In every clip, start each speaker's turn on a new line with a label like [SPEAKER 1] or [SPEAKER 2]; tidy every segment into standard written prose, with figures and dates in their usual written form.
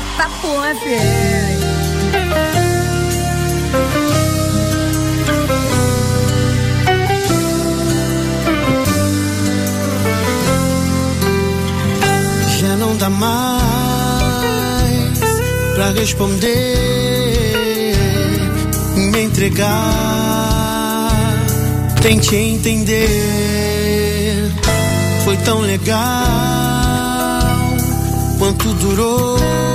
[SPEAKER 1] Itapuã FM.
[SPEAKER 2] Já não dá mais pra responder, me entregar, tente entender. Foi tão legal quanto durou,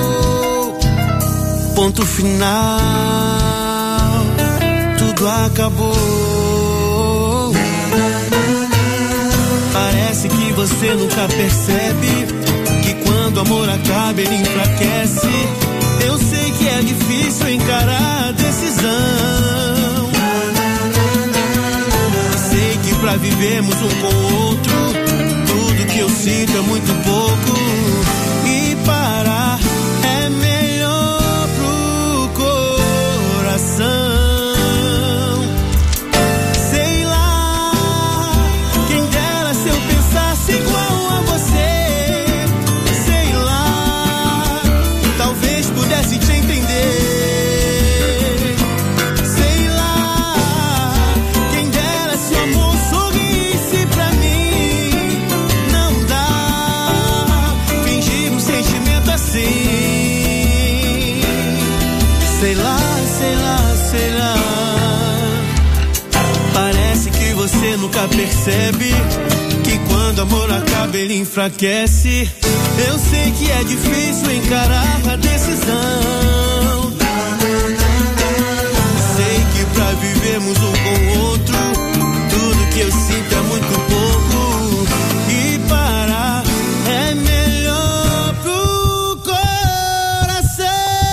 [SPEAKER 2] ponto final, tudo acabou. Parece que você nunca percebe que quando o amor acaba ele enfraquece. Eu sei que é difícil encarar a decisão. Sei que pra vivermos um com o outro, tudo que eu sinto é muito pouco. E parar é melhor pro coração. Sei lá, quem dera se eu pensasse igual a você. Sei lá, talvez pudesse te entender. Sei lá, quem dera se o amor sorrisse pra mim. Não dá, fingir um sentimento assim. Sei lá, sei lá, sei lá. Parece que você nunca percebe que quando o amor acaba ele enfraquece. Eu sei que é difícil encarar a decisão. Sei que pra vivermos um com o outro, tudo que eu sinto é muito pouco. E parar é melhor pro coração.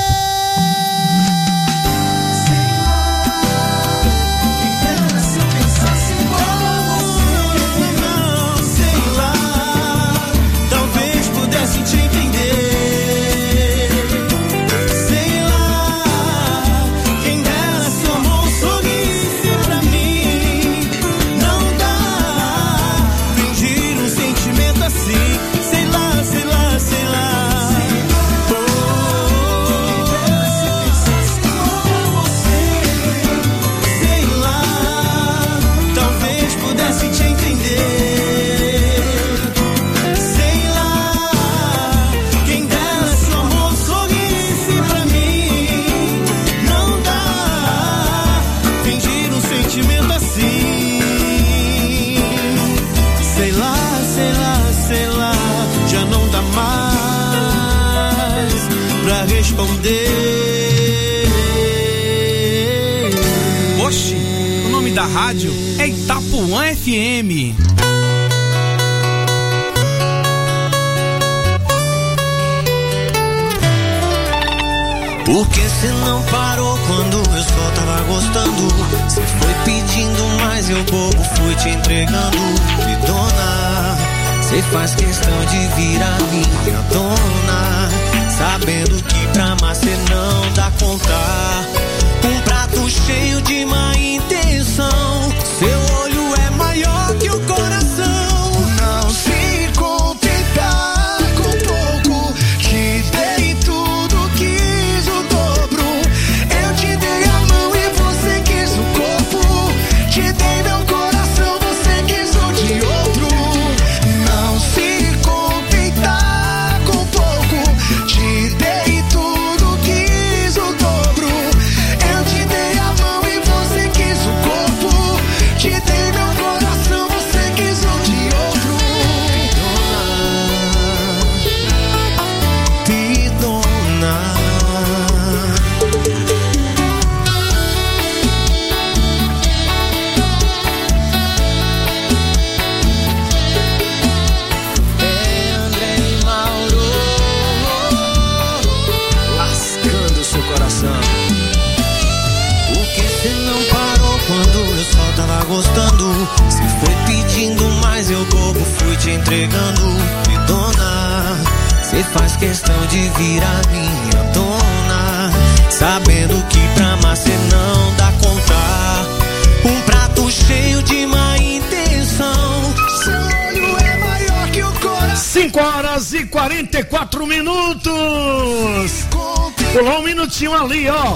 [SPEAKER 2] Sei lá, quem dera se eu pensasse igual a você. Não, sei lá, talvez pudesse te entender. Sei lá, quem dera se o amor sorrisse pra mim. Não dá, fingir um sentimento assim. Sei lá, sei lá, sei lá. Oh, quem dera se eu pensasse igual a você. Sei lá, talvez pudesse te entender. Sei lá, quem dera se o amor sorrisse pra mim. Não dá, fingir um sentimento assim. Sei lá, sei lá, sei lá. Já não dá mais pra responder.
[SPEAKER 3] Oxi, o nome da rádio é Itapuã FM.
[SPEAKER 2] Por que cê não parou quando eu só tava gostando? Cê foi pedindo mais, eu bobo fui te entregando. Me dona, cê faz questão de virar minha dona, sabendo que pra amar cê não dá conta. Um prato cheio de má intenção, seu olho é maior que o coração. Não se contentar com pouco, te dei tudo, quis o dobro. Eu te dei a mão e você quis o corpo. Te dei meu coração, você quis o de outro. Não se contentar com pouco, te dei tudo, quis o dobro. Eu te dei a mão e você quis o corpo. Te dei meu coração, você quis o de outro. Pidona, é André e Mauro lascando seu coração. Por que cê não parou quando eu só tava gostando? Cê foi pedindo mais, eu bobo fui te entregando. Me dona, cê faz questão de virar minha dona, sabendo que pra amar cê não dá conta. Um prato cheio de má intenção, seu olho é maior que o coração.
[SPEAKER 3] 5 horas e 44 minutos.
[SPEAKER 4] Pulou um minutinho ali, ó.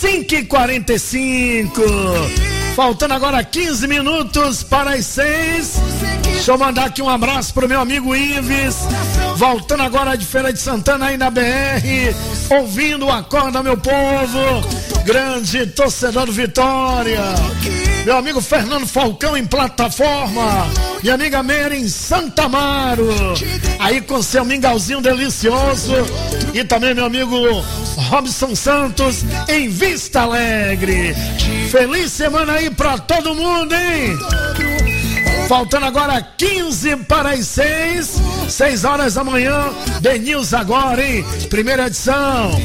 [SPEAKER 4] 5h45. Faltando agora 15 minutos para as 6. Deixa eu mandar aqui um abraço pro meu amigo Ives. Voltando agora de Feira de Santana aí na BR. Ouvindo o Acorda, meu povo. Grande torcedor do Vitória. Meu amigo Fernando Falcão em Plataforma. Minha amiga Meire em Santa Amaro. Aí com seu mingauzinho delicioso. E também meu amigo Robson Santos em Vista Alegre. Feliz semana aí pra todo mundo, hein? Faltando agora 15 para as 6. 6 horas da manhã. The News agora, hein? Primeira edição.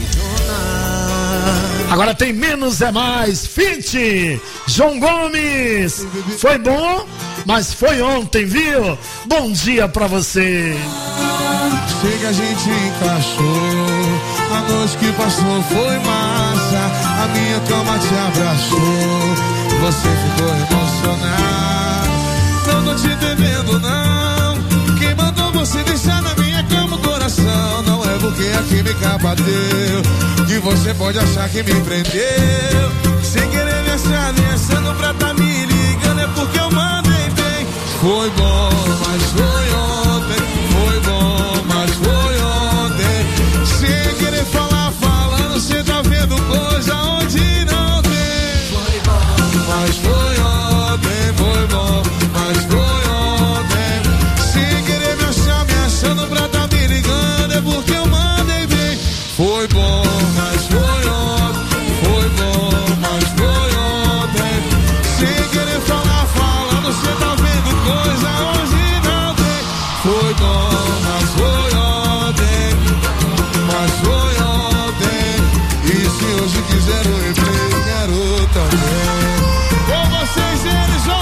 [SPEAKER 4] Agora tem Menos é Mais. Fit. João Gomes. Foi bom, mas foi ontem, viu? Bom dia pra você.
[SPEAKER 5] Sei que a gente encaixou. A noite que passou foi massa. A minha cama te abraçou. Você ficou emocionado. Não tô te devendo, não. Quem mandou você deixar na minha cama o coração? Não é porque a química bateu que você pode achar que me prendeu. Sem querer me achar, nem achando pra tá me ligando. É porque eu mandei bem. Foi bom, mas foi ontem. Foi bom, mas foi ontem. Sem querer falar, falando, cê tá vendo coisa onde não tem. Foi bom, mas foi ontem. Foi bom, mas foi ontem. Sem querer me achar, me achando pra tá me ligando. É porque eu mandei bem. Foi bom, mas foi ontem. Foi bom, mas foi ontem. Sem querer falar, falando, cê tá vendo coisa hoje não tem. Foi bom, mas foi ontem. Mas foi ontem. E se hoje quiser o replay, quero também. Com vocês eles vão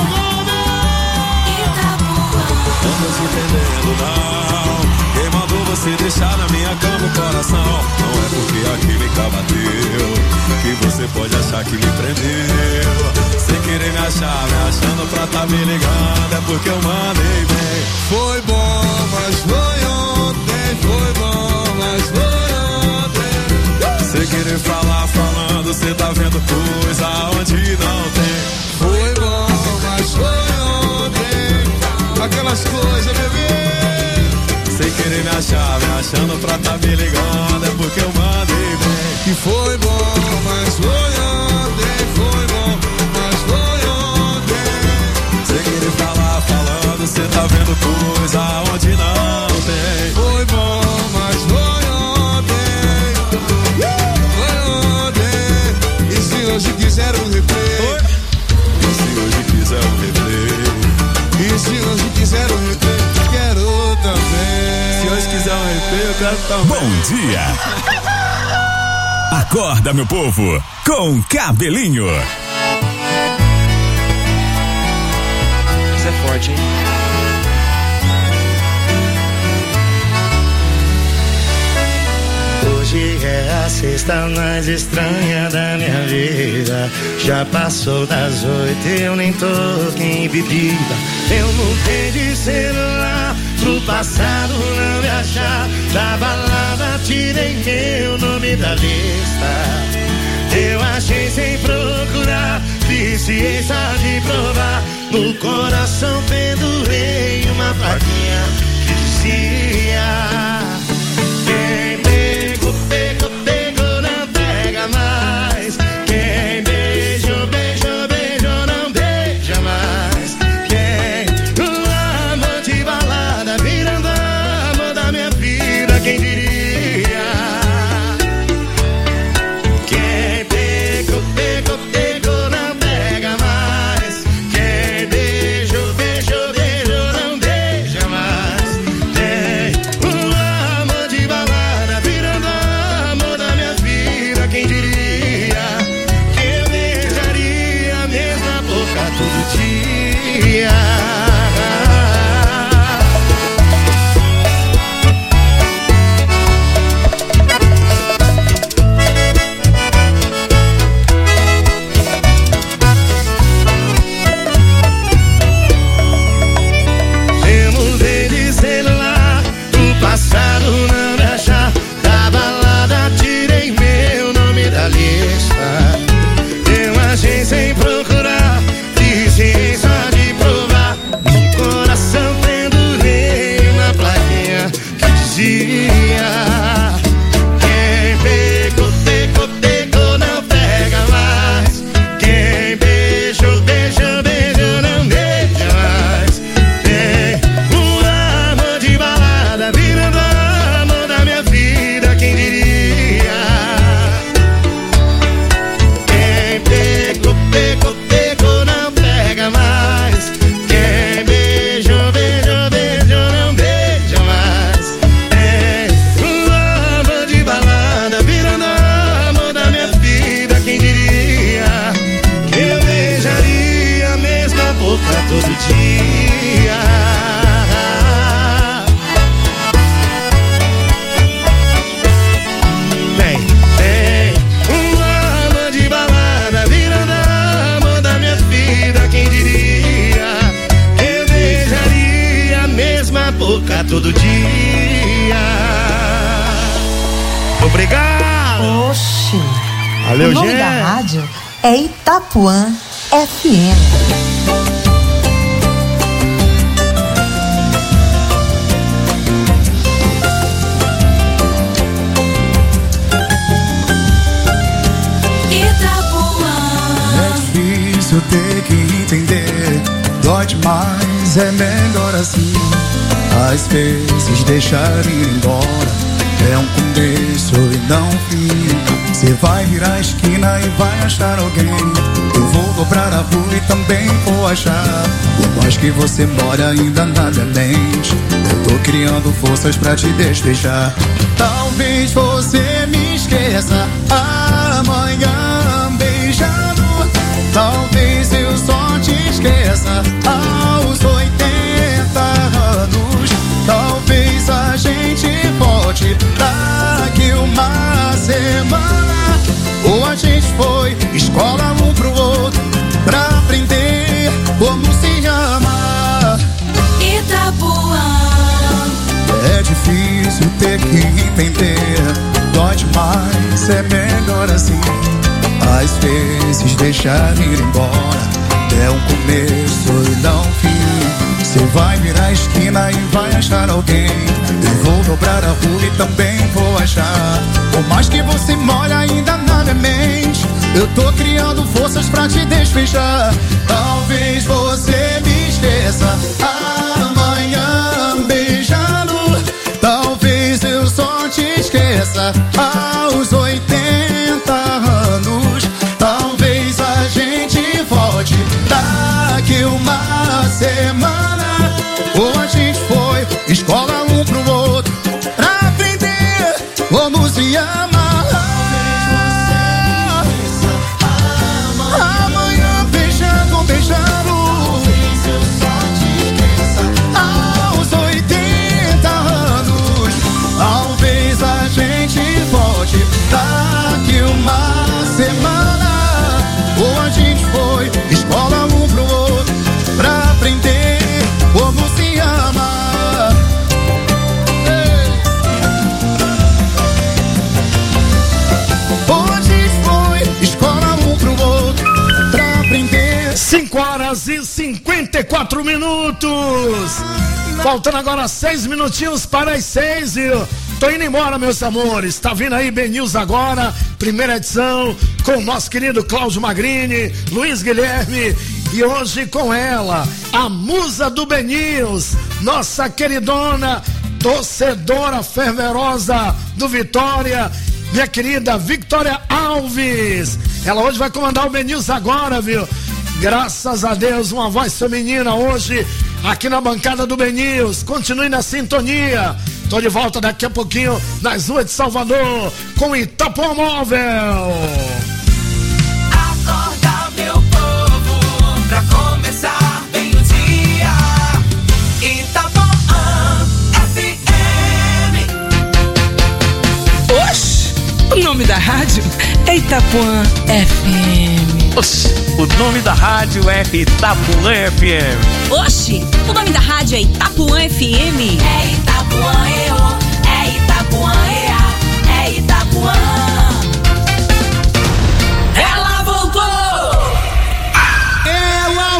[SPEAKER 2] Não tô te entendendo, não. Quem mandou você deixar na minha cama o coração? Não é porque a química bateu que você pode achar que me prendeu. Sem querer me achar, me achando pra tá me ligando. É porque eu mandei bem.
[SPEAKER 5] Foi bom, mas foi ontem. Foi bom, mas foi ontem.
[SPEAKER 2] Sem querer falar, falando, cê tá vendo coisa onde não tem.
[SPEAKER 5] Foi bom, mas foi ontem. Aquelas coisas, bebê.
[SPEAKER 2] Sem querer me achar, me achando pra tá me ligando. É porque eu mandei bem.
[SPEAKER 5] E foi bom, mas foi ontem. Foi bom, mas foi ontem.
[SPEAKER 2] Sem querer falar, falando, cê tá vendo coisa onde não tem.
[SPEAKER 5] Foi bom, mas foi ontem. Foi ontem. E se hoje quiser um replay?
[SPEAKER 2] E se hoje quiser um replay?
[SPEAKER 5] E se hoje quiser um replay? Quero também.
[SPEAKER 2] Se hoje quiser um replay, eu quero também.
[SPEAKER 6] Bom dia. Acorda, meu povo, com Cabelinho.
[SPEAKER 3] Isso é forte, hein?
[SPEAKER 7] Hoje é a sexta mais estranha da minha vida. Já passou das 8, eu nem toquei em bebida. Eu mudei de celular pro passado não me achar. Da balada tirei meu nome da lista. Eu achei sem procurar, viciei só de provar. No coração pendurei uma plaquinha que dizia: quem pegou, pegou, pegou, não pega mais. Quem beijou, beijou, beijou, não beija mais. Quem o amor de balada virando amor da minha vida, quem diria? Quem pegou, pegou, pegou, não pega mais. Quem beijou, beijou, beijou, não beija. boca todo dia. Obrigado.
[SPEAKER 8] Oxi.
[SPEAKER 7] Valeu,
[SPEAKER 8] o nome
[SPEAKER 7] gente.
[SPEAKER 8] da rádio é Itapuã FM.
[SPEAKER 9] Eu ter que entender, dói demais, é melhor assim. Às vezes deixar ir embora é um começo e não um fim. Você vai virar a esquina e vai achar alguém. Eu vou dobrar a rua e também vou achar. Por mais que você mora ainda nada mente, eu tô criando forças pra te despejar. Talvez você me esqueça amanhã beijando. Talvez eu só te esqueça aos 80 anos. Talvez a gente volte daqui uma semana. Ou a gente foi escola um pro outro pra aprender como se ama.
[SPEAKER 10] Itapuã.
[SPEAKER 9] É difícil ter que entender, dói demais, é melhor assim. Às vezes deixar ir embora é um começo e não um fim. Você vai virar a esquina e vai achar alguém. Eu vou dobrar a rua e também vou achar. Por mais que você more ainda na minha mente, eu tô criando forças pra te desfechar. Talvez você me esqueça amanhã beijando. Talvez eu só te esqueça aos 80 anos. Talvez a gente volte daqui uma semana. Ou a gente foi escola um pro outro pra aprender como se ama. Amanhã beijando, beijando. Talvez eu só te esqueça aos 80 anos. Talvez a gente volte daqui uma semana. Ou a gente foi escola um pro outro pra aprender como se ama. Ou a gente foi escola um pro outro pra aprender.
[SPEAKER 4] 5 horas e 54 minutos. Faltando agora 6 minutinhos para as 6, viu? Tô indo embora, meus amores. Tá vindo aí Ben News agora, primeira edição, com o nosso querido Cláudio Magrini, Luiz Guilherme. E hoje com ela, a musa do Ben News, nossa queridona, torcedora fervorosa do Vitória, minha querida Victoria Alves. Ela hoje vai comandar o Ben News agora, viu? Graças a Deus, uma voz feminina hoje aqui na bancada do Ben News. Continue na sintonia. Tô de volta daqui a pouquinho nas ruas de Salvador com Itapuã Móvel.
[SPEAKER 10] Acorda, meu povo, pra começar bem o dia. Itapuã FM.
[SPEAKER 1] Oxi, o nome da rádio é Itapuã FM.
[SPEAKER 3] Oxi, o nome da rádio é Itapuã FM.
[SPEAKER 11] Oxi, o nome da rádio é Itapuã FM.
[SPEAKER 10] É Itapuã EO, é Itapuã EA, é Itapuã. Ela voltou!
[SPEAKER 5] Ela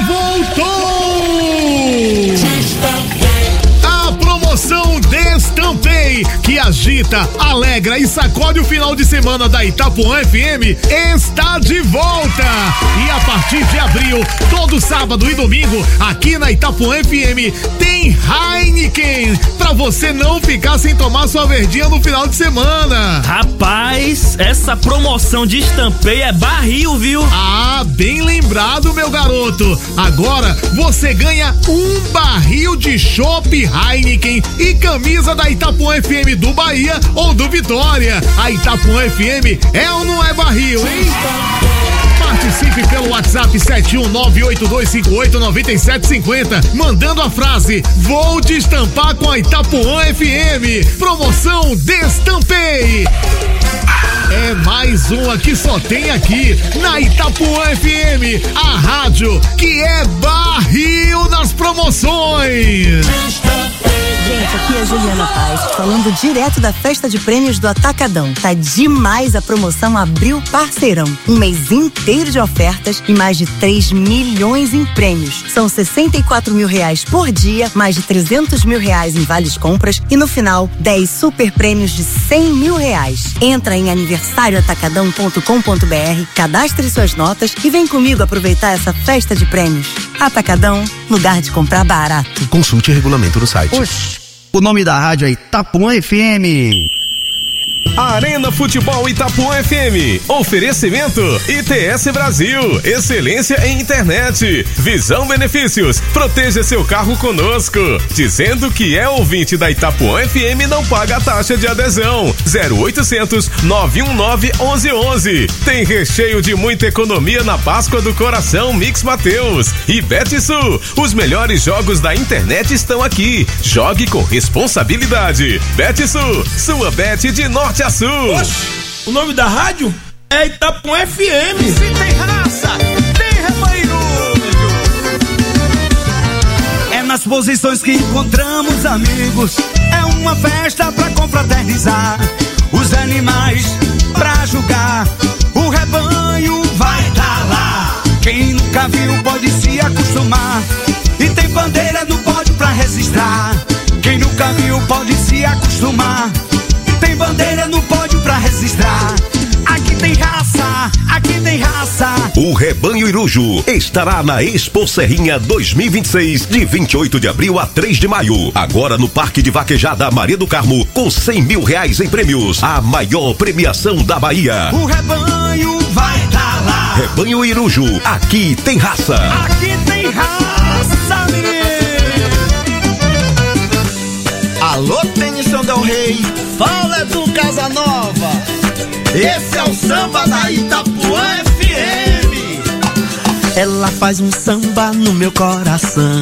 [SPEAKER 5] voltou! A promoção Destampei, que agita, alegra e sacode o final de semana da Itapuã FM, está de volta. E a partir de abril, todo sábado e domingo, aqui na Itapuã FM, tem Heineken, pra você não ficar sem tomar sua verdinha no final de semana.
[SPEAKER 3] Rapaz, essa promoção de Estampei é barril, viu?
[SPEAKER 5] Ah, bem lembrado, meu garoto. Agora você ganha um barril de chopp Heineken e camisa da Itapuã FM do Bahia ou do Vitória. A Itapuã FM é ou não é barril, hein? Participe pelo WhatsApp 71982589750, mandando a frase: vou destampar com a Itapuã FM. Promoção Destampei. É mais uma que só tem aqui na Itapuã FM, a rádio que é barril nas promoções.
[SPEAKER 10] Destampei.
[SPEAKER 12] falando direto da festa de prêmios do Atacadão. Tá demais a promoção Abril Parceirão. Um mês inteiro de ofertas e mais de 3 milhões em prêmios. São 64 mil reais por dia, mais de 300 mil reais em vales compras e no final, 10 super prêmios de 100 mil reais. Entra em aniversarioatacadão.com.br, cadastre suas notas e vem comigo aproveitar essa festa de prêmios. Atacadão, lugar de comprar barato.
[SPEAKER 13] Consulte o regulamento no site.
[SPEAKER 14] O nome da rádio é Itapuã FM.
[SPEAKER 15] Arena Futebol Itapuã FM. Oferecimento ITS Brasil. Excelência em internet. Visão Benefícios. Proteja seu carro conosco. Dizendo que é ouvinte da Itapuã FM não paga a taxa de adesão. 0800 919 1111. Tem recheio de muita economia na Páscoa do Coração Mix Mateus. E Betsul. Os melhores jogos da internet estão aqui. Jogue com responsabilidade. Betsul. Sua bet de norte a sul.
[SPEAKER 16] Oxe, o nome da rádio é Itapuã FM.
[SPEAKER 17] Se tem raça, tem rebanho.
[SPEAKER 18] É nas posições que encontramos amigos. É uma festa pra confraternizar. Os animais pra julgar. O rebanho vai tá lá. Quem nunca viu pode se acostumar. E tem bandeira no pódio pra registrar. Quem nunca viu pode se acostumar. Tem bandeira no pódio pra registrar. Aqui tem raça, aqui tem raça.
[SPEAKER 19] O Rebanho Iruju estará na Expo Serrinha 2026, de 28 de abril a 3 de maio. Agora no Parque de Vaquejada Maria do Carmo, com 100 mil reais em prêmios. A maior premiação da Bahia.
[SPEAKER 18] O rebanho vai tá lá.
[SPEAKER 19] Rebanho Iruju, aqui tem raça.
[SPEAKER 18] Aqui tem raça, menino.
[SPEAKER 17] Alô, Tennyson Del Rey. Fala do Casanova. Esse é o samba da Itapuã FM.
[SPEAKER 18] Ela faz um samba no meu coração.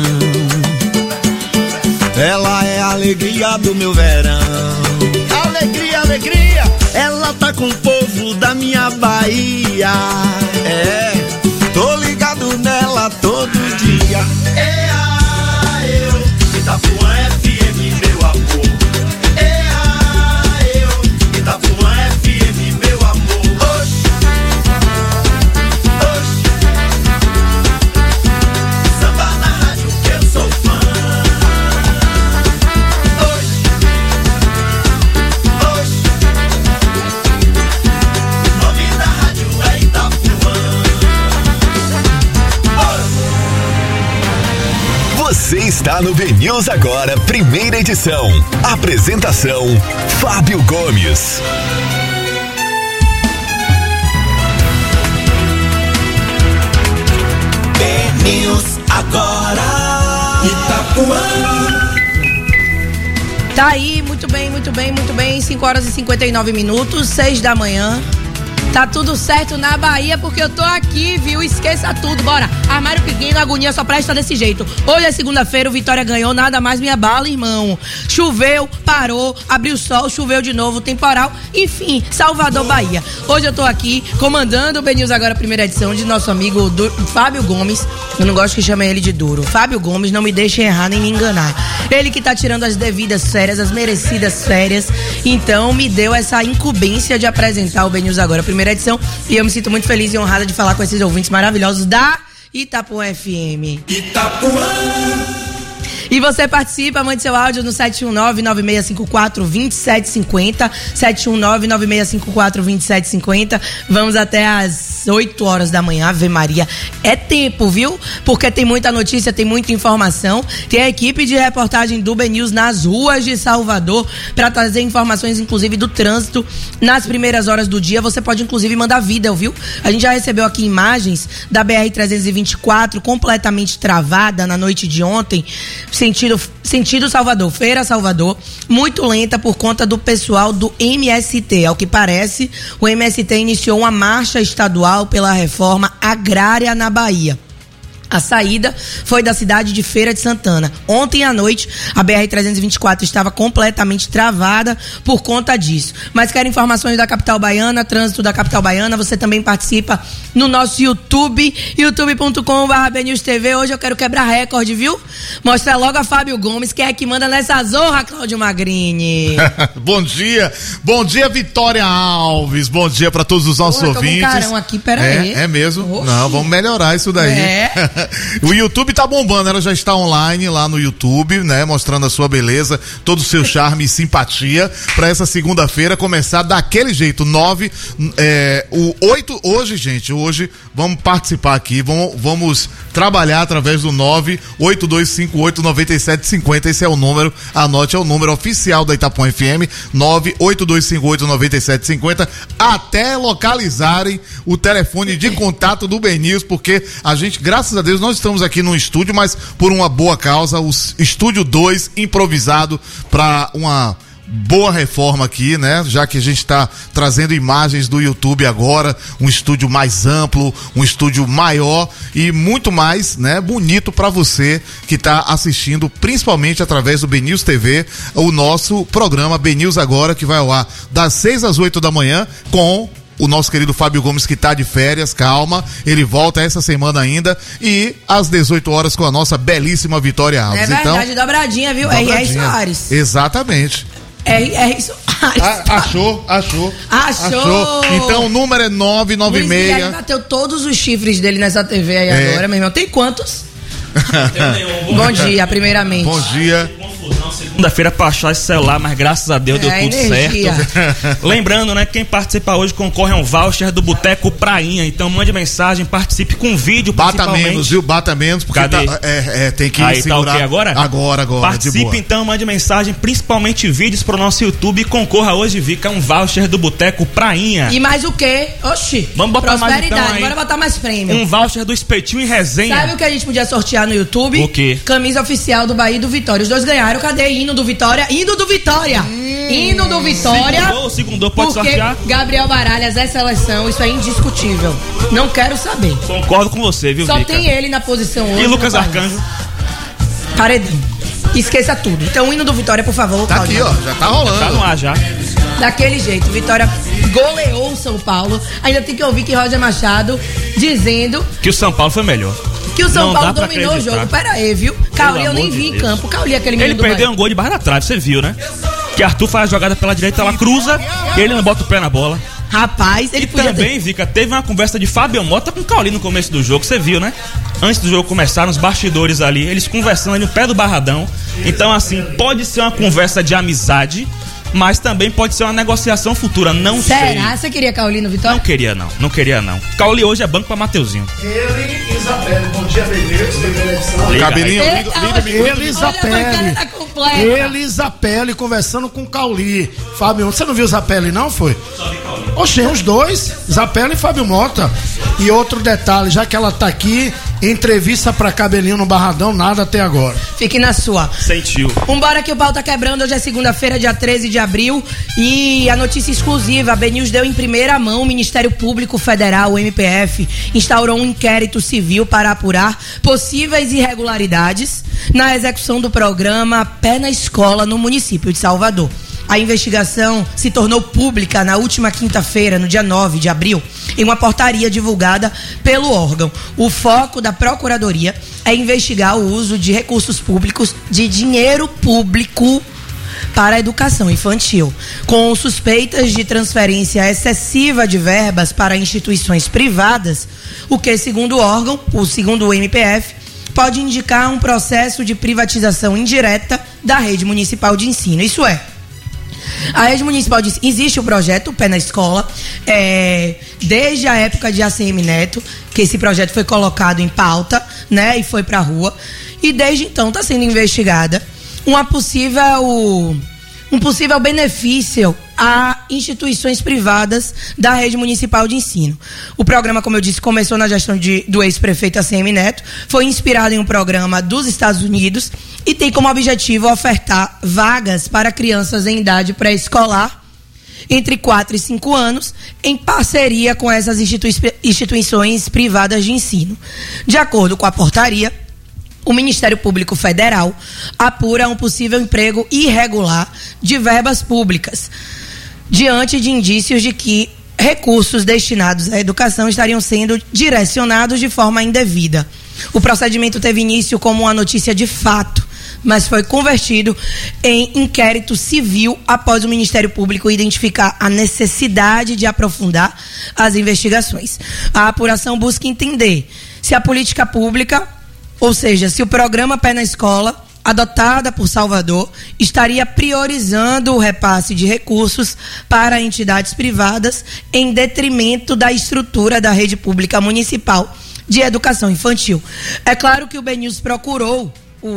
[SPEAKER 17] Ela é a alegria do meu verão. Alegria, alegria.
[SPEAKER 18] Ela tá com o povo da minha Bahia.
[SPEAKER 17] É, tô ligado nela todo dia. Eu, Itapuã FM, meu amor. Itapuã FM, meu amor. Oxe, oxe. Samba na rádio que eu sou fã. Oxe, oxe. O nome da rádio é Itapuã.
[SPEAKER 19] Você está no BNews Agora, primeira edição. Apresentação: Fábio Gomes.
[SPEAKER 17] BNews Agora, Itapuã.
[SPEAKER 20] Tá aí, muito bem, muito bem, muito bem. 5 horas e 59 minutos, 6 da manhã. Tá tudo certo na Bahia, porque eu tô aqui, viu? Esqueça tudo, bora. Armário pequeno, agonia só presta desse jeito. Hoje é segunda-feira, o Vitória ganhou, nada mais me abala, irmão. Choveu, parou, abriu sol, choveu de novo, temporal. Enfim, Salvador, Bahia. Hoje eu tô aqui comandando o BNews Agora, primeira edição, de nosso amigo Fábio Gomes. Eu não gosto que chamem ele de duro. Fábio Gomes, não me deixe errar nem me enganar. Ele que tá tirando as devidas férias, as merecidas férias. Então me deu essa incumbência de apresentar o BNews Agora, primeira edição, e eu me sinto muito feliz e honrada de falar com esses ouvintes maravilhosos da Itapuã FM.
[SPEAKER 17] Itapuã.
[SPEAKER 20] E você participa, mande seu áudio no 719-9654-2750, 719-9654-2750. Vamos até às 8 horas da manhã, Ave Maria. É tempo, viu? Porque tem muita notícia, tem muita informação. Tem a equipe de reportagem do BNews nas ruas de Salvador para trazer informações, inclusive, do trânsito nas primeiras horas do dia. Você pode, inclusive, mandar vídeo, viu? A gente já recebeu aqui imagens da BR-324 completamente travada na noite de ontem, sentido Salvador, Feira Salvador, muito lenta por conta do pessoal do MST. Ao que parece, o MST iniciou uma marcha estadual pela reforma agrária na Bahia. A saída foi da cidade de Feira de Santana. Ontem à noite, a BR-324 estava completamente travada por conta disso. Mas quero informações da capital baiana, trânsito da capital baiana. Você também participa no nosso YouTube, youtube.com/BNewsTV. Hoje eu quero quebrar recorde, viu? Mostrar logo a Fábio Gomes, que é que manda nessa zorra, Cláudio Magrini.
[SPEAKER 13] Bom dia, Vitória Alves. Bom dia para todos os nossos ouvintes.
[SPEAKER 20] Com um carão aqui, peraí.
[SPEAKER 13] É mesmo?
[SPEAKER 20] Oxi.
[SPEAKER 13] Não, vamos melhorar isso daí. O YouTube tá bombando, ela já está online lá no YouTube, né? Mostrando a sua beleza, todo o seu charme e simpatia para essa segunda-feira começar daquele jeito, 8 hoje, gente, vamos participar aqui, vamos trabalhar através do 982589750, esse é o número, anote, é o número oficial da Itapuã FM, 982589750, até localizarem o telefone de contato do BNews, porque a gente, graças a Deus, nós estamos aqui no estúdio, mas por uma boa causa, o Estúdio 2 improvisado para uma boa reforma aqui, né? Já que a gente está trazendo imagens do YouTube agora, um estúdio mais amplo, um estúdio maior e muito mais, né? Bonito para você que está assistindo, principalmente através do BNews TV, o nosso programa BNews Agora, que vai ao ar das 6 às 8 da manhã com o nosso querido Fábio Gomes, que tá de férias, calma, ele volta essa semana ainda, e às 18 horas com a nossa belíssima Vitória Alves.
[SPEAKER 20] É verdade, então, dobradinha, viu? R.R. Soares.
[SPEAKER 13] Exatamente.
[SPEAKER 20] R.R. Soares.
[SPEAKER 13] Achou. Então o número é 996.
[SPEAKER 20] Ele bateu todos os chifres dele nessa TV aí agora, meu irmão. Tem quantos? Bom dia, primeiramente.
[SPEAKER 13] Bom dia.
[SPEAKER 21] Segunda-feira pra achar esse celular, mas graças a Deus deu tudo
[SPEAKER 20] energia
[SPEAKER 21] certo. Lembrando, né, quem participa hoje concorre a um voucher do Boteco Prainha. Então mande mensagem, participe com vídeo,
[SPEAKER 13] bata menos, viu? Bata menos, porque tem que
[SPEAKER 21] aí
[SPEAKER 13] segurar.
[SPEAKER 21] Tá okay agora?
[SPEAKER 13] Agora.
[SPEAKER 21] Participe então, mande mensagem, principalmente vídeos pro nosso YouTube e concorra hoje, Vica, um voucher do Boteco Prainha.
[SPEAKER 20] E mais o quê? Oxi.
[SPEAKER 21] Vamos botar mais então aí.
[SPEAKER 20] Bora botar mais prêmio.
[SPEAKER 21] Um voucher do Espetinho e Resenha.
[SPEAKER 20] Sabe o que a gente podia sortear no YouTube?
[SPEAKER 21] O quê?
[SPEAKER 20] Camisa oficial do Bahia e do Vitória. Os dois ganharam. Cadê? Hino do Vitória. Hino do Vitória.
[SPEAKER 21] Segundo pode sortear.
[SPEAKER 20] Gabriel Baralhas é seleção. Isso é indiscutível. Não quero saber.
[SPEAKER 21] Concordo com você, viu,
[SPEAKER 20] Só
[SPEAKER 21] Vica?
[SPEAKER 20] tem ele na posição hoje.
[SPEAKER 21] E Lucas Arcanjo?
[SPEAKER 20] Paredão. Esqueça tudo. Então, hino do Vitória, por favor.
[SPEAKER 13] Tá Claudio. Aqui, ó. Já tá rolando.
[SPEAKER 21] Já tá no ar, já.
[SPEAKER 20] Daquele jeito. Vitória goleou o São Paulo. Ainda tem que ouvir que Roger Machado dizendo
[SPEAKER 21] que o São Paulo foi melhor.
[SPEAKER 20] Que o São Paulo dominou o jogo. Pera aí, viu? Cauli, eu nem vi em campo. Cauli, aquele menino
[SPEAKER 21] ele perdeu um gol debaixo da trave, você viu, né? Que Arthur faz a jogada pela direita, ela cruza, e ele não bota o pé na bola.
[SPEAKER 20] Rapaz, ele podia
[SPEAKER 21] também, Vica, teve uma conversa de Fábio Mota com o Cauli no começo do jogo, você viu, né? Antes do jogo começar, nos bastidores ali, eles conversando ali no pé do Barradão. Então, assim, pode ser uma conversa de amizade, mas também pode ser uma negociação futura, não sei.
[SPEAKER 20] Será? Você queria Cauli no Vitória?
[SPEAKER 21] Não queria não. Cauli hoje é banco pra Mateuzinho.
[SPEAKER 4] Ele e Isabelle, bom dia, Benedito, primeira edição.
[SPEAKER 13] Cabelinho
[SPEAKER 4] Elisapele conversando com Cauli. Fábio, você não viu Zapelli não, foi? Oxe, os dois, Zapelli e Fábio Mota. E outro detalhe, já que ela tá aqui, entrevista pra Cabelinho no Barradão, nada até agora.
[SPEAKER 20] Fique na sua.
[SPEAKER 21] Sentiu.
[SPEAKER 20] Vambora que o pau tá quebrando, hoje é segunda-feira, dia 13 de abril, e a notícia exclusiva, a BNews deu em primeira mão, o Ministério Público Federal, o MPF, instaurou um inquérito civil para apurar possíveis irregularidades na execução do programa Pé na Escola no município de Salvador. A investigação se tornou pública na última quinta-feira, no dia 9 de abril, em uma portaria divulgada pelo órgão. O foco da Procuradoria é investigar o uso de recursos públicos, de dinheiro público, para a educação infantil, com suspeitas de transferência excessiva de verbas para instituições privadas, o que, segundo o órgão, segundo o MPF, pode indicar um processo de privatização indireta da rede municipal de ensino. Isso é, a rede municipal de ensino, existe o projeto Pé na Escola, desde a época de ACM Neto, que esse projeto foi colocado em pauta, né, e foi pra rua, e desde então está sendo investigada um possível benefício a instituições privadas da rede municipal de ensino. O programa, como eu disse, começou na gestão do ex-prefeito ACM Neto, foi inspirado em um programa dos Estados Unidos e tem como objetivo ofertar vagas para crianças em idade pré-escolar entre 4 e 5 anos, em parceria com essas instituições privadas de ensino. De acordo com a portaria, o Ministério Público Federal apura um possível emprego irregular de verbas públicas, diante de indícios de que recursos destinados à educação estariam sendo direcionados de forma indevida. O procedimento teve início como uma notícia de fato, mas foi convertido em inquérito civil após o Ministério Público identificar a necessidade de aprofundar as investigações. A apuração busca entender se a política pública, ou seja, se o programa Pé na Escola, adotada por Salvador, estaria priorizando o repasse de recursos para entidades privadas em detrimento da estrutura da rede pública municipal de educação infantil. É claro que o BNews procurou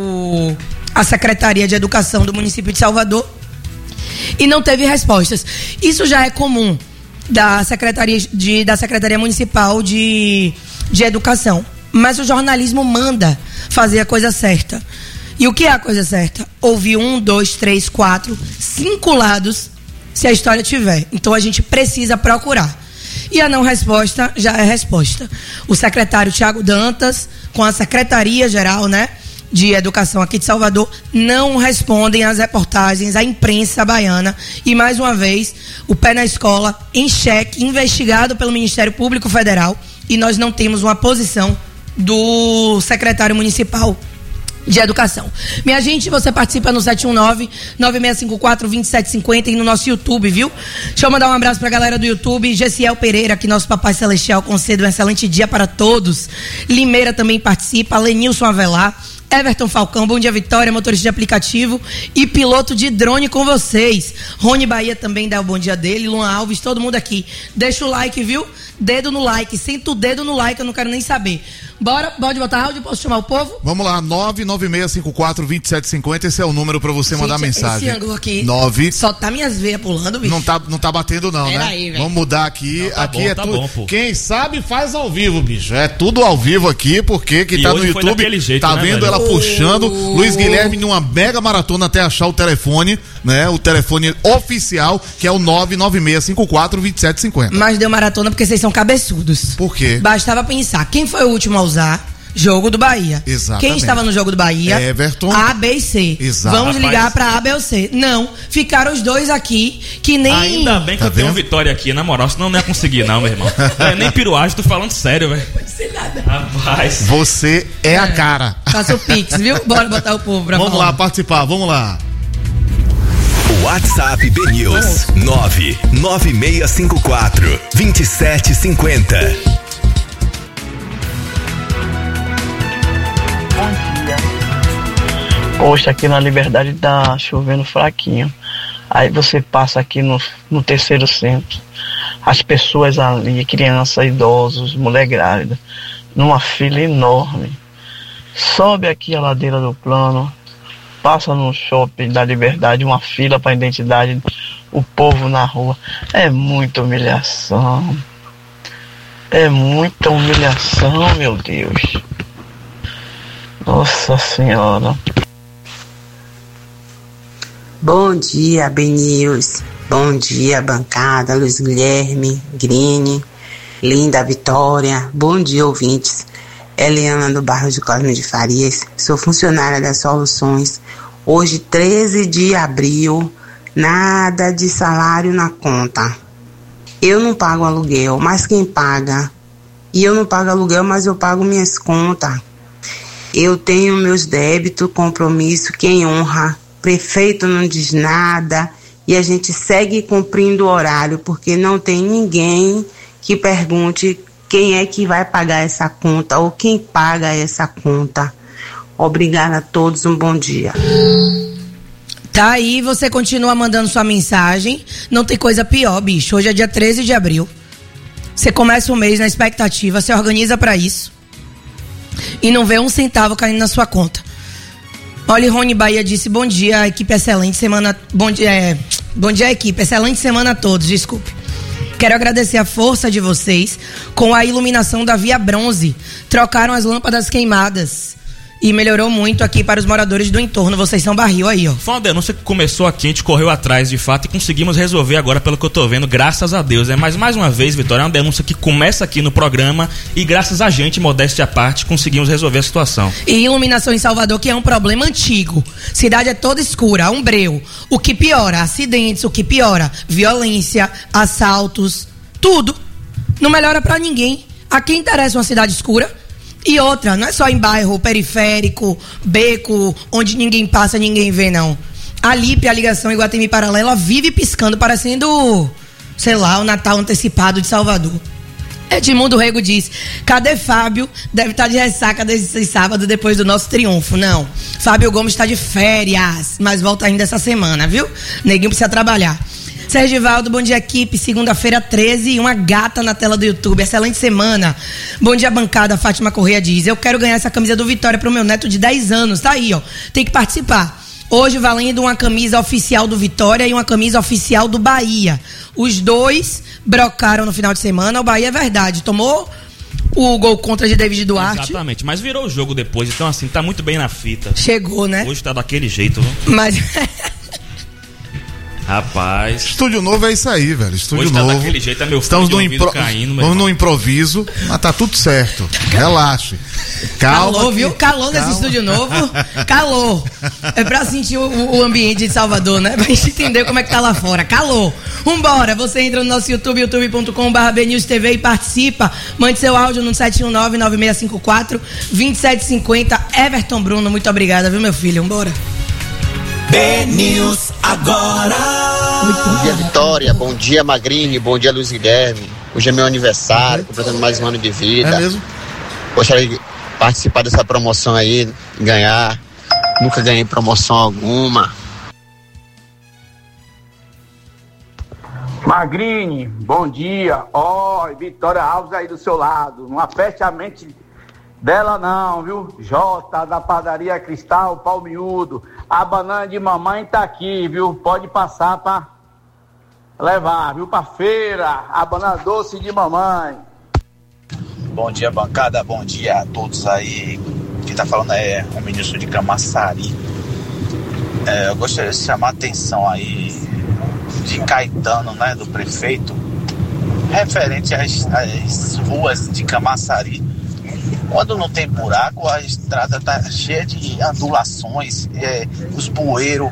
[SPEAKER 20] a Secretaria de Educação do município de Salvador e não teve respostas. Isso já é comum da Secretaria Municipal de Educação, mas o jornalismo manda fazer a coisa certa. E o que é a coisa certa? Ouvir 1, 2, 3, 4, 5 lados, se a história tiver. Então a gente precisa procurar. E a não resposta já é resposta. O secretário Tiago Dantas, com a Secretaria-Geral, de Educação aqui de Salvador, não respondem às reportagens, à imprensa baiana. E mais uma vez, o Pé na Escola em xeque, investigado pelo Ministério Público Federal, e nós não temos uma posição do secretário municipal de Educação. Minha gente, você participa no 719-9654-2750 e no nosso YouTube, viu? Deixa eu mandar um abraço pra galera do YouTube. Gessiel Pereira, que nosso Papai Celestial conceda um excelente dia para todos. Limeira também participa. Lenilson Avelar. Everton Falcão, bom dia Vitória, motorista de aplicativo e piloto de drone com vocês. Rony Bahia também dá o bom dia dele, Luan Alves, todo mundo aqui. Deixa o like, viu? Dedo no like, senta o dedo no like, eu não quero nem saber. Bora, pode botar áudio, posso chamar o povo?
[SPEAKER 13] Vamos lá, 99654-2750, esse é o número pra você mandar mensagem.
[SPEAKER 20] Esse ângulo aqui,
[SPEAKER 13] 9...
[SPEAKER 20] só tá minhas veias pulando, bicho.
[SPEAKER 13] Não tá batendo não,
[SPEAKER 20] Pera
[SPEAKER 13] né?
[SPEAKER 20] Aí,
[SPEAKER 13] vamos mudar aqui,
[SPEAKER 21] não, tá
[SPEAKER 13] aqui
[SPEAKER 21] bom,
[SPEAKER 13] é
[SPEAKER 21] tá
[SPEAKER 13] tudo,
[SPEAKER 21] bom, pô.
[SPEAKER 13] Quem sabe faz ao vivo, bicho, é tudo ao vivo aqui, porque quem tá no YouTube
[SPEAKER 21] jeito,
[SPEAKER 13] tá
[SPEAKER 21] né,
[SPEAKER 13] vendo
[SPEAKER 21] velho?
[SPEAKER 13] ela puxando, Luiz Guilherme numa mega maratona até achar o telefone, né? O telefone oficial, que é o 99654-2750.
[SPEAKER 20] Mas deu maratona porque vocês são cabeçudos.
[SPEAKER 13] Por quê?
[SPEAKER 20] Bastava pensar, quem foi o último a usar? Jogo do Bahia.
[SPEAKER 13] Exatamente.
[SPEAKER 20] Quem estava no jogo do Bahia?
[SPEAKER 13] Everton.
[SPEAKER 20] A, B e C.
[SPEAKER 13] Exato.
[SPEAKER 20] Vamos ligar pra A, B ou C. Não, ficaram os dois aqui que nem...
[SPEAKER 21] Ainda bem que eu tenho Vitória aqui, na moral, senão não ia conseguir não, meu irmão. Nem piruagem, tô falando sério, velho.
[SPEAKER 20] Não pode ser nada.
[SPEAKER 21] Rapaz.
[SPEAKER 13] Você é a cara.
[SPEAKER 20] Faça o Pix, viu? Bora botar o povo pra
[SPEAKER 13] Vamos
[SPEAKER 20] falar.
[SPEAKER 13] lá, participar, vamos lá.
[SPEAKER 19] WhatsApp BNews 99654-2750.
[SPEAKER 2] Poxa, aqui na Liberdade tá chovendo fraquinho. Aí você passa aqui no terceiro centro. As pessoas ali, crianças, idosos, mulher grávida, numa fila enorme. Sobe aqui a ladeira do plano, passa no shopping da Liberdade, uma fila para identidade, o povo na rua. É muita humilhação. É muita humilhação, meu Deus. Nossa Senhora.
[SPEAKER 22] Bom dia, BNews. Bom dia, bancada, Luiz Guilherme, Grine, Linda, Vitória. Bom dia, ouvintes. Eliana do bairro de Cosme de Farias. Sou funcionária das Soluções. Hoje, 13 de abril, nada de salário na conta. Eu não pago aluguel, mas quem paga? E eu não pago aluguel, mas eu pago minhas contas. Eu tenho meus débitos, compromisso, quem honra. Prefeito não diz nada e a gente segue cumprindo o horário porque não tem ninguém que pergunte quem é que vai pagar essa conta ou quem paga essa conta. Obrigada a todos, um bom dia.
[SPEAKER 20] Tá aí, você continua mandando sua mensagem. Não tem coisa pior, bicho. Hoje é dia 13 de abril. Você começa o mês na expectativa, você organiza pra isso e não vê um centavo caindo na sua conta. Olha, Rony Bahia disse, bom dia, a equipe excelente semana, bom dia equipe, excelente semana a todos, desculpe. Quero agradecer a força de vocês com a iluminação da Via Bronze. Trocaram as lâmpadas queimadas. E melhorou muito aqui para os moradores do entorno. Vocês são barril aí, ó.
[SPEAKER 21] Foi uma denúncia que começou aqui, a gente correu atrás de fato e conseguimos resolver agora, pelo que eu tô vendo, graças a Deus, né? Mas mais uma vez, Vitória, é uma denúncia que começa aqui no programa e graças a gente, modéstia à parte, conseguimos resolver a situação.
[SPEAKER 20] E iluminação em Salvador, que é um problema antigo. Cidade é toda escura, um breu. O que piora, acidentes, o que piora, violência, assaltos, tudo. Não melhora pra ninguém. A quem interessa uma cidade escura? E outra, não é só em bairro periférico, beco, onde ninguém passa, ninguém vê, não. A Lipe, a ligação Iguatemi Paralela, vive piscando, parecendo, sei lá, o Natal antecipado de Salvador. Edmundo Rego diz: cadê Fábio? Deve estar de ressaca desse sábado depois do nosso triunfo. Não, Fábio Gomes está de férias, mas volta ainda essa semana, viu? Neguinho precisa trabalhar. Sérgio Valdo, bom dia, equipe. Segunda-feira 13 e uma gata na tela do YouTube. Excelente semana. Bom dia, bancada. Fátima Correia diz: eu quero ganhar essa camisa do Vitória pro meu neto de 10 anos. Tá aí, ó. Tem que participar. Hoje valendo uma camisa oficial do Vitória e uma camisa oficial do Bahia. Os dois brocaram no final de semana. O Bahia é verdade. Tomou o gol contra de David Duarte.
[SPEAKER 21] Exatamente, mas virou o jogo depois. Então, assim, tá muito bem na fita.
[SPEAKER 20] Chegou, né?
[SPEAKER 21] Hoje tá daquele jeito, viu?
[SPEAKER 20] Mas...
[SPEAKER 13] Rapaz. Estúdio novo é isso aí, velho. Estúdio
[SPEAKER 21] hoje
[SPEAKER 13] novo.
[SPEAKER 21] Tá daquele jeito, é meu
[SPEAKER 13] Estamos no caindo, vamos no improviso, mas tá tudo certo. Relaxe. Calma.
[SPEAKER 20] Calor, viu? Calor nesse estúdio novo. Calor. É pra sentir o ambiente de Salvador, né? Pra gente entender como é que tá lá fora. Calor. Vambora. Você entra no nosso YouTube, youtube.com/BNewsTV e participa. Mande seu áudio no 719-9654-2750. Everton Bruno, muito obrigada, viu, meu filho? Vambora.
[SPEAKER 6] BNews agora.
[SPEAKER 7] Bom dia, Vitória. Bom dia, Magrini. Bom dia, Luiz Guilherme. Hoje é meu aniversário, completando mais um ano de vida.
[SPEAKER 13] É mesmo?
[SPEAKER 7] Gostaria de participar dessa promoção aí, ganhar. Nunca ganhei promoção alguma.
[SPEAKER 23] Magrini, bom dia. Ó, Vitória Alves aí do seu lado. Não aperte a mente dela não, viu? Jota, da padaria Cristal, Pau Miúdo. A banana de mamãe tá aqui, viu? Pode passar pra levar, viu? Pra feira. A banana doce de mamãe.
[SPEAKER 24] Bom dia, bancada. Bom dia a todos aí. Quem tá falando é o ministro de Camaçari. Eu gostaria de chamar a atenção aí de Caetano, né? Do prefeito. Referente às ruas de Camaçari. Quando não tem buraco, a estrada tá cheia de ondulações, os bueiros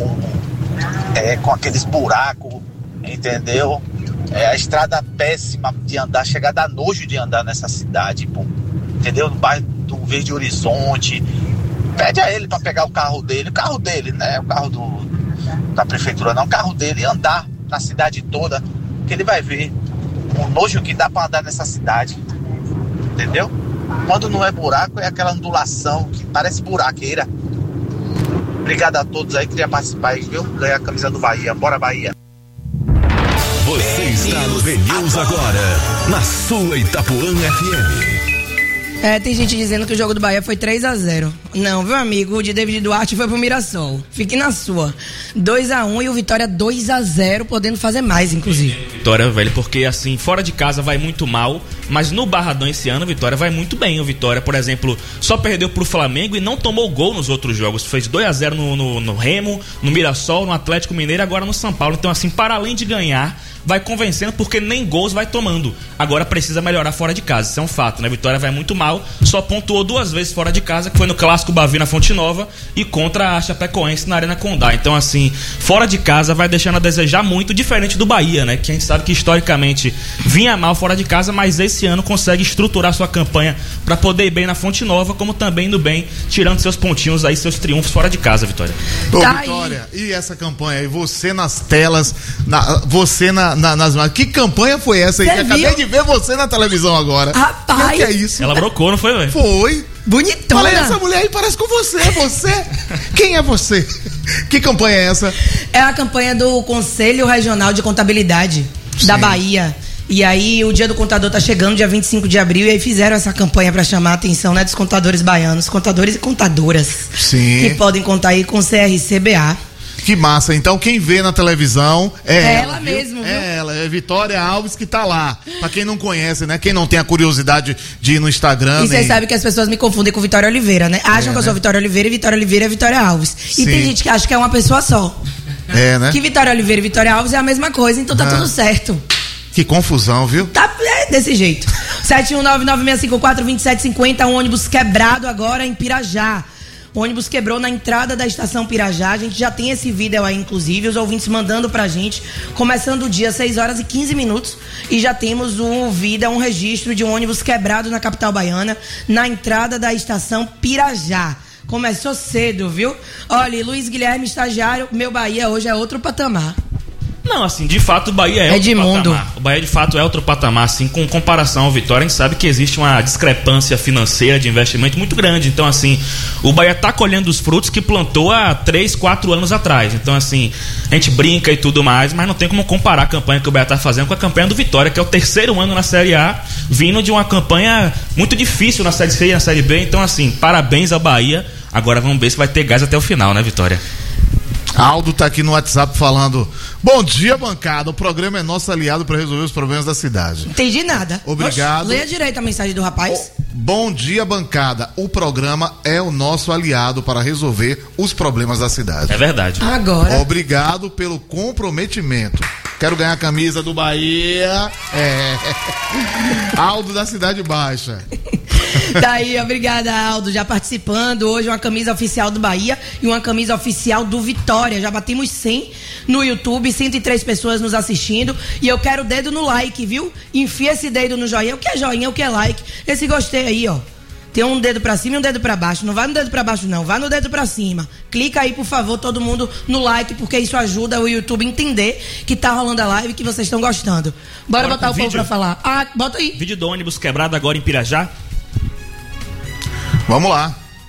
[SPEAKER 24] com aqueles buracos, entendeu? A estrada péssima de andar, chega a dar nojo de andar nessa cidade, pô, entendeu? No bairro do Verde Horizonte. Pede a ele para pegar o carro dele, né? O carro da prefeitura não, o carro dele, e andar na cidade toda, que ele vai ver o nojo que dá para andar nessa cidade, entendeu? Quando não é buraco, é aquela ondulação que parece buraqueira. Obrigado a todos aí, queria participar aí, viu? Ganhar a camisa do Bahia. Bora, Bahia!
[SPEAKER 19] Você está no BNews agora, na sua Itapuã FM.
[SPEAKER 20] Tem gente dizendo que o jogo do Bahia foi 3-0. Não, viu, amigo? O de David Duarte foi pro Mirassol. Fique na sua. 2-1 e o Vitória 2-0, podendo fazer mais, inclusive.
[SPEAKER 21] Vitória, velho, porque assim, fora de casa vai muito mal, mas no Barradão esse ano o Vitória vai muito bem. O Vitória, por exemplo, só perdeu pro Flamengo e não tomou gol nos outros jogos. Fez 2-0 no Remo, no Mirassol, no Atlético Mineiro, agora no São Paulo. Então, assim, para além de ganhar, vai convencendo porque nem gols vai tomando. Agora precisa melhorar fora de casa, isso é um fato, né? Vitória vai muito mal, só pontuou 2 vezes fora de casa, que foi no Clássico Bavi na Fonte Nova e contra a Chapecoense na Arena Condá. Então, assim, fora de casa vai deixando a desejar muito, diferente do Bahia, né? Que a gente sabe que historicamente vinha mal fora de casa, mas esse ano consegue estruturar sua campanha para poder ir bem na Fonte Nova, como também indo bem, tirando seus pontinhos aí, seus triunfos fora de casa, Vitória.
[SPEAKER 13] Ô, Vitória, e essa campanha aí? Você nas telas, você nas... Que campanha foi essa aí? Acabei de ver você na televisão agora.
[SPEAKER 20] Rapaz!
[SPEAKER 13] Que é isso?
[SPEAKER 21] Ela brocou, não foi, velho?
[SPEAKER 13] Foi.
[SPEAKER 20] Bonitona.
[SPEAKER 13] Falei, essa mulher aí parece com você. Você? Quem é você? Que campanha é essa?
[SPEAKER 20] É a campanha do Conselho Regional de Contabilidade da Bahia. E aí o dia do contador tá chegando, dia 25 de abril, e aí fizeram essa campanha para chamar a atenção, né, dos contadores baianos, contadores e contadoras.
[SPEAKER 13] Sim.
[SPEAKER 20] Que podem contar aí com o CRCBA.
[SPEAKER 13] Que massa. Então quem vê na televisão é
[SPEAKER 20] ela mesmo, viu?
[SPEAKER 13] É ela, é Vitória Alves que tá lá. Pra quem não conhece, né? Quem não tem a curiosidade de ir no Instagram.
[SPEAKER 20] E vocês sabem que as pessoas me confundem com Vitória Oliveira, né? Acham que eu sou Vitória Oliveira e Vitória Oliveira é Vitória Alves.
[SPEAKER 13] Sim.
[SPEAKER 20] E tem gente que acha que é uma pessoa só.
[SPEAKER 13] É, né?
[SPEAKER 20] Que Vitória Oliveira e Vitória Alves é a mesma coisa, então tá tudo certo.
[SPEAKER 13] Que confusão, viu?
[SPEAKER 20] Tá desse jeito. 71996542750, um ônibus quebrado agora em Pirajá. O ônibus quebrou na entrada da estação Pirajá. A gente já tem esse vídeo aí, inclusive, os ouvintes mandando pra gente. Começando o dia, 6h15. E já temos um vídeo, um registro de um ônibus quebrado na capital baiana, na entrada da estação Pirajá. Começou cedo, viu? Olha, Luiz Guilherme, estagiário, meu Bahia hoje é outro patamar.
[SPEAKER 21] Não, assim, de fato o Bahia é outro patamar. O Bahia de fato é outro patamar, assim, com comparação ao Vitória, a gente sabe que existe uma discrepância financeira de investimento muito grande. Então, assim, o Bahia tá colhendo os frutos que plantou há 3, 4 anos atrás. Então, assim, a gente brinca e tudo mais, mas não tem como comparar a campanha que o Bahia tá fazendo com a campanha do Vitória, que é o 3º ano na Série A, vindo de uma campanha muito difícil na Série C e na Série B. Então, assim, parabéns ao Bahia. Agora vamos ver se vai ter gás até o final, né, Vitória?
[SPEAKER 13] Aldo tá aqui no WhatsApp falando: bom dia, bancada, o programa é nosso aliado para resolver os problemas da cidade.
[SPEAKER 20] Entendi nada.
[SPEAKER 13] Obrigado.
[SPEAKER 20] Leia direito a mensagem do rapaz.
[SPEAKER 13] Bom dia, bancada, o programa é o nosso aliado para resolver os problemas da cidade.
[SPEAKER 21] É verdade.
[SPEAKER 20] Agora.
[SPEAKER 13] Obrigado pelo comprometimento. Quero ganhar a camisa do Bahia. Aldo da Cidade Baixa.
[SPEAKER 20] Daí, obrigada, Aldo, já participando. Hoje uma camisa oficial do Bahia e uma camisa oficial do Vitória. Já batemos 100 no YouTube, 103 pessoas nos assistindo. E eu quero o dedo no like, viu? Enfia esse dedo no joinha. O que é joinha, o que é like? Esse gostei aí, ó. Tem um dedo pra cima e um dedo pra baixo. Não vai no dedo pra baixo, não. Vai no dedo pra cima. Clica aí, por favor, todo mundo no like, porque isso ajuda o YouTube a entender que tá rolando a live e que vocês estão gostando. Bora botar o povo pra falar. Ah, bota aí.
[SPEAKER 21] Vídeo do ônibus quebrado agora em Pirajá.
[SPEAKER 13] Vamos lá.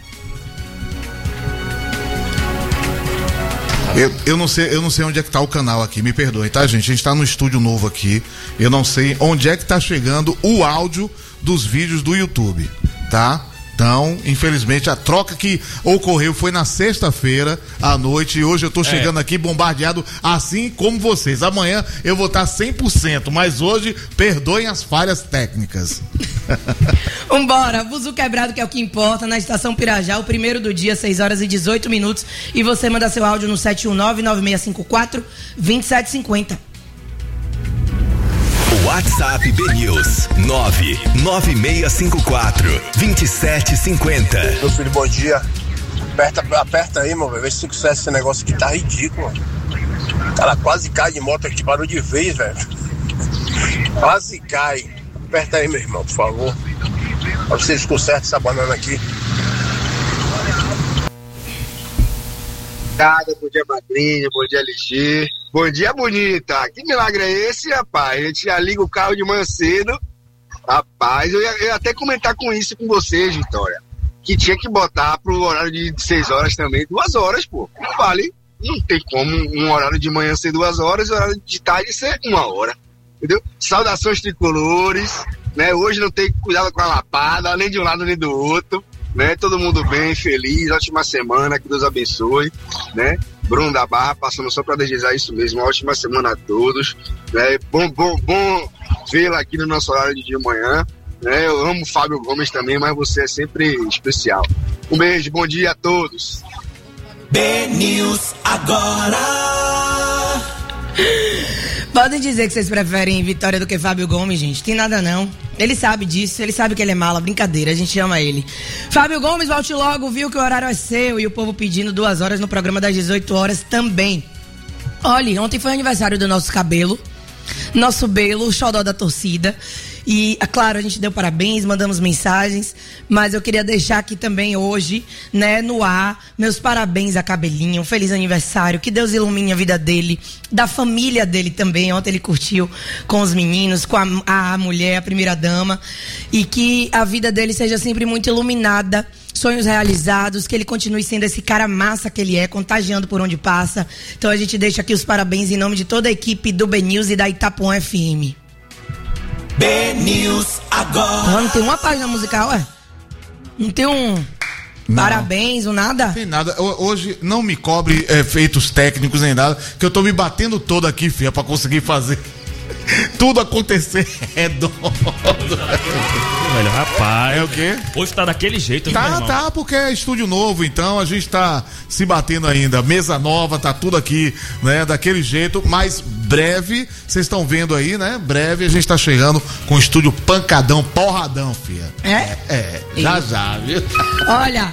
[SPEAKER 13] Eu não sei onde é que tá o canal aqui, me perdoem, tá, gente? A gente tá no estúdio novo aqui. Eu não sei onde é que tá chegando o áudio dos vídeos do YouTube, tá? Então, infelizmente, a troca que ocorreu foi na sexta-feira à noite e hoje eu tô chegando aqui bombardeado assim como vocês. Amanhã eu vou estar 100%, mas hoje perdoem as falhas técnicas.
[SPEAKER 20] Vambora, buzu quebrado que é o que importa, na estação Pirajá, o primeiro do dia, 6h18, e você manda seu áudio no 71996542750.
[SPEAKER 19] WhatsApp BNews 996542750.
[SPEAKER 1] Meu filho, bom dia. Aperta aí, meu velho. Vê se sucesso esse negócio aqui tá ridículo. Cara, quase cai de moto aqui, parou de vez, velho. Quase cai. Aperta aí, meu irmão, por favor. Pra vocês consertem essa banana aqui.
[SPEAKER 6] Bom dia, Madrinha. Bom dia, LG. Bom dia, bonita. Que milagre é esse, rapaz? A gente já liga o carro de manhã cedo. Rapaz, eu ia até comentar com isso com vocês, Vitória. Que tinha que botar pro horário de 6 horas também, 2 horas, pô. Não vale. Não tem como um horário de manhã ser 2 horas e horário de tarde ser 1 hora. Entendeu? Saudações tricolores, né? Hoje não tem cuidado com a lapada, nem de um lado nem do outro, né? Todo mundo bem, feliz, ótima semana, que Deus abençoe, né? Bruno da Barra, passando só para desejar isso mesmo, uma ótima semana a todos, né? Bom vê-la aqui no nosso horário de manhã, né? Eu amo o Fábio Gomes também, mas você é sempre especial. Um beijo, bom dia a todos.
[SPEAKER 10] BNews agora.
[SPEAKER 20] Podem dizer que vocês preferem Vitória do que Fábio Gomes, gente. Tem nada não. Ele sabe disso, ele sabe que ele é mala, brincadeira, a gente ama ele. Fábio Gomes, volte logo, viu que o horário é seu e o povo pedindo 2 horas no programa das 18 horas também. Olha, ontem foi aniversário do nosso cabelo, nosso belo, o xodó da torcida. E, claro, a gente deu parabéns, mandamos mensagens, mas eu queria deixar aqui também hoje, né, no ar, meus parabéns a Cabelinho, um feliz aniversário, que Deus ilumine a vida dele, da família dele também. Ontem ele curtiu com os meninos, com a mulher, a primeira dama, e que a vida dele seja sempre muito iluminada, sonhos realizados, que ele continue sendo esse cara massa que ele é, contagiando por onde passa. Então a gente deixa aqui os parabéns em nome de toda a equipe do BNews e da Itapuã FM.
[SPEAKER 10] BNews agora.
[SPEAKER 20] Não tem uma página musical, é? Não tem um
[SPEAKER 13] Não.
[SPEAKER 20] Parabéns, ou nada?
[SPEAKER 13] Não tem nada. Hoje não me cobre efeitos técnicos nem nada, que eu tô me batendo todo aqui, filha, pra conseguir fazer tudo acontecer redondo.
[SPEAKER 21] Velho, rapaz.
[SPEAKER 13] É o quê?
[SPEAKER 21] Hoje tá daquele jeito,
[SPEAKER 13] Tá, porque é estúdio novo, então a gente tá se batendo ainda. Mesa nova, tá tudo aqui, né? Daquele jeito, mas breve, vocês estão vendo aí, né? Breve a gente tá chegando com o estúdio pancadão, porradão, filha. Já, viu?
[SPEAKER 20] Olha,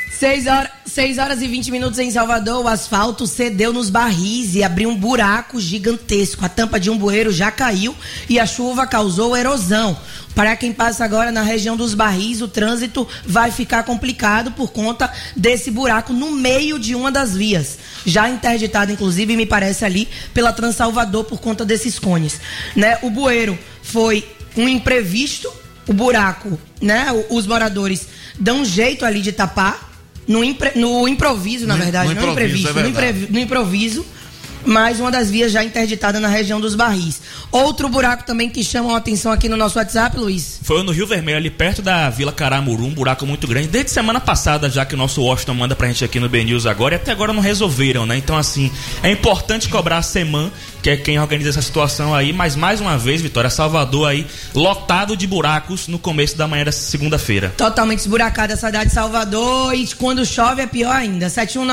[SPEAKER 20] 6 horas e 20 minutos em Salvador, o asfalto cedeu nos barris e abriu um buraco gigantesco. A tampa de um bueiro já caiu e a chuva causou erosão. Para quem passa agora na região dos barris, o trânsito vai ficar complicado por conta desse buraco no meio de uma das vias. Já interditado, inclusive, me parece ali pela Transalvador por conta desses cones. Né? O bueiro foi um imprevisto, o buraco, né? Os moradores dão um jeito ali de tapar. No improviso, na verdade, não imprevisto, no improviso, mais uma das vias já interditada na região dos barris. Outro buraco também que chama a atenção aqui no nosso WhatsApp, Luiz.
[SPEAKER 21] Foi no Rio Vermelho, ali perto da Vila Caramuru, um buraco muito grande. Desde semana passada, já que o nosso Washington manda pra gente aqui no BNews agora, e até agora não resolveram, né? Então, assim, é importante cobrar a Seman, que é quem organiza essa situação aí, mas mais uma vez, Vitória, Salvador aí, lotado de buracos no começo da manhã dessa segunda-feira.
[SPEAKER 20] Totalmente esburacada a cidade de Salvador, e quando chove é pior ainda.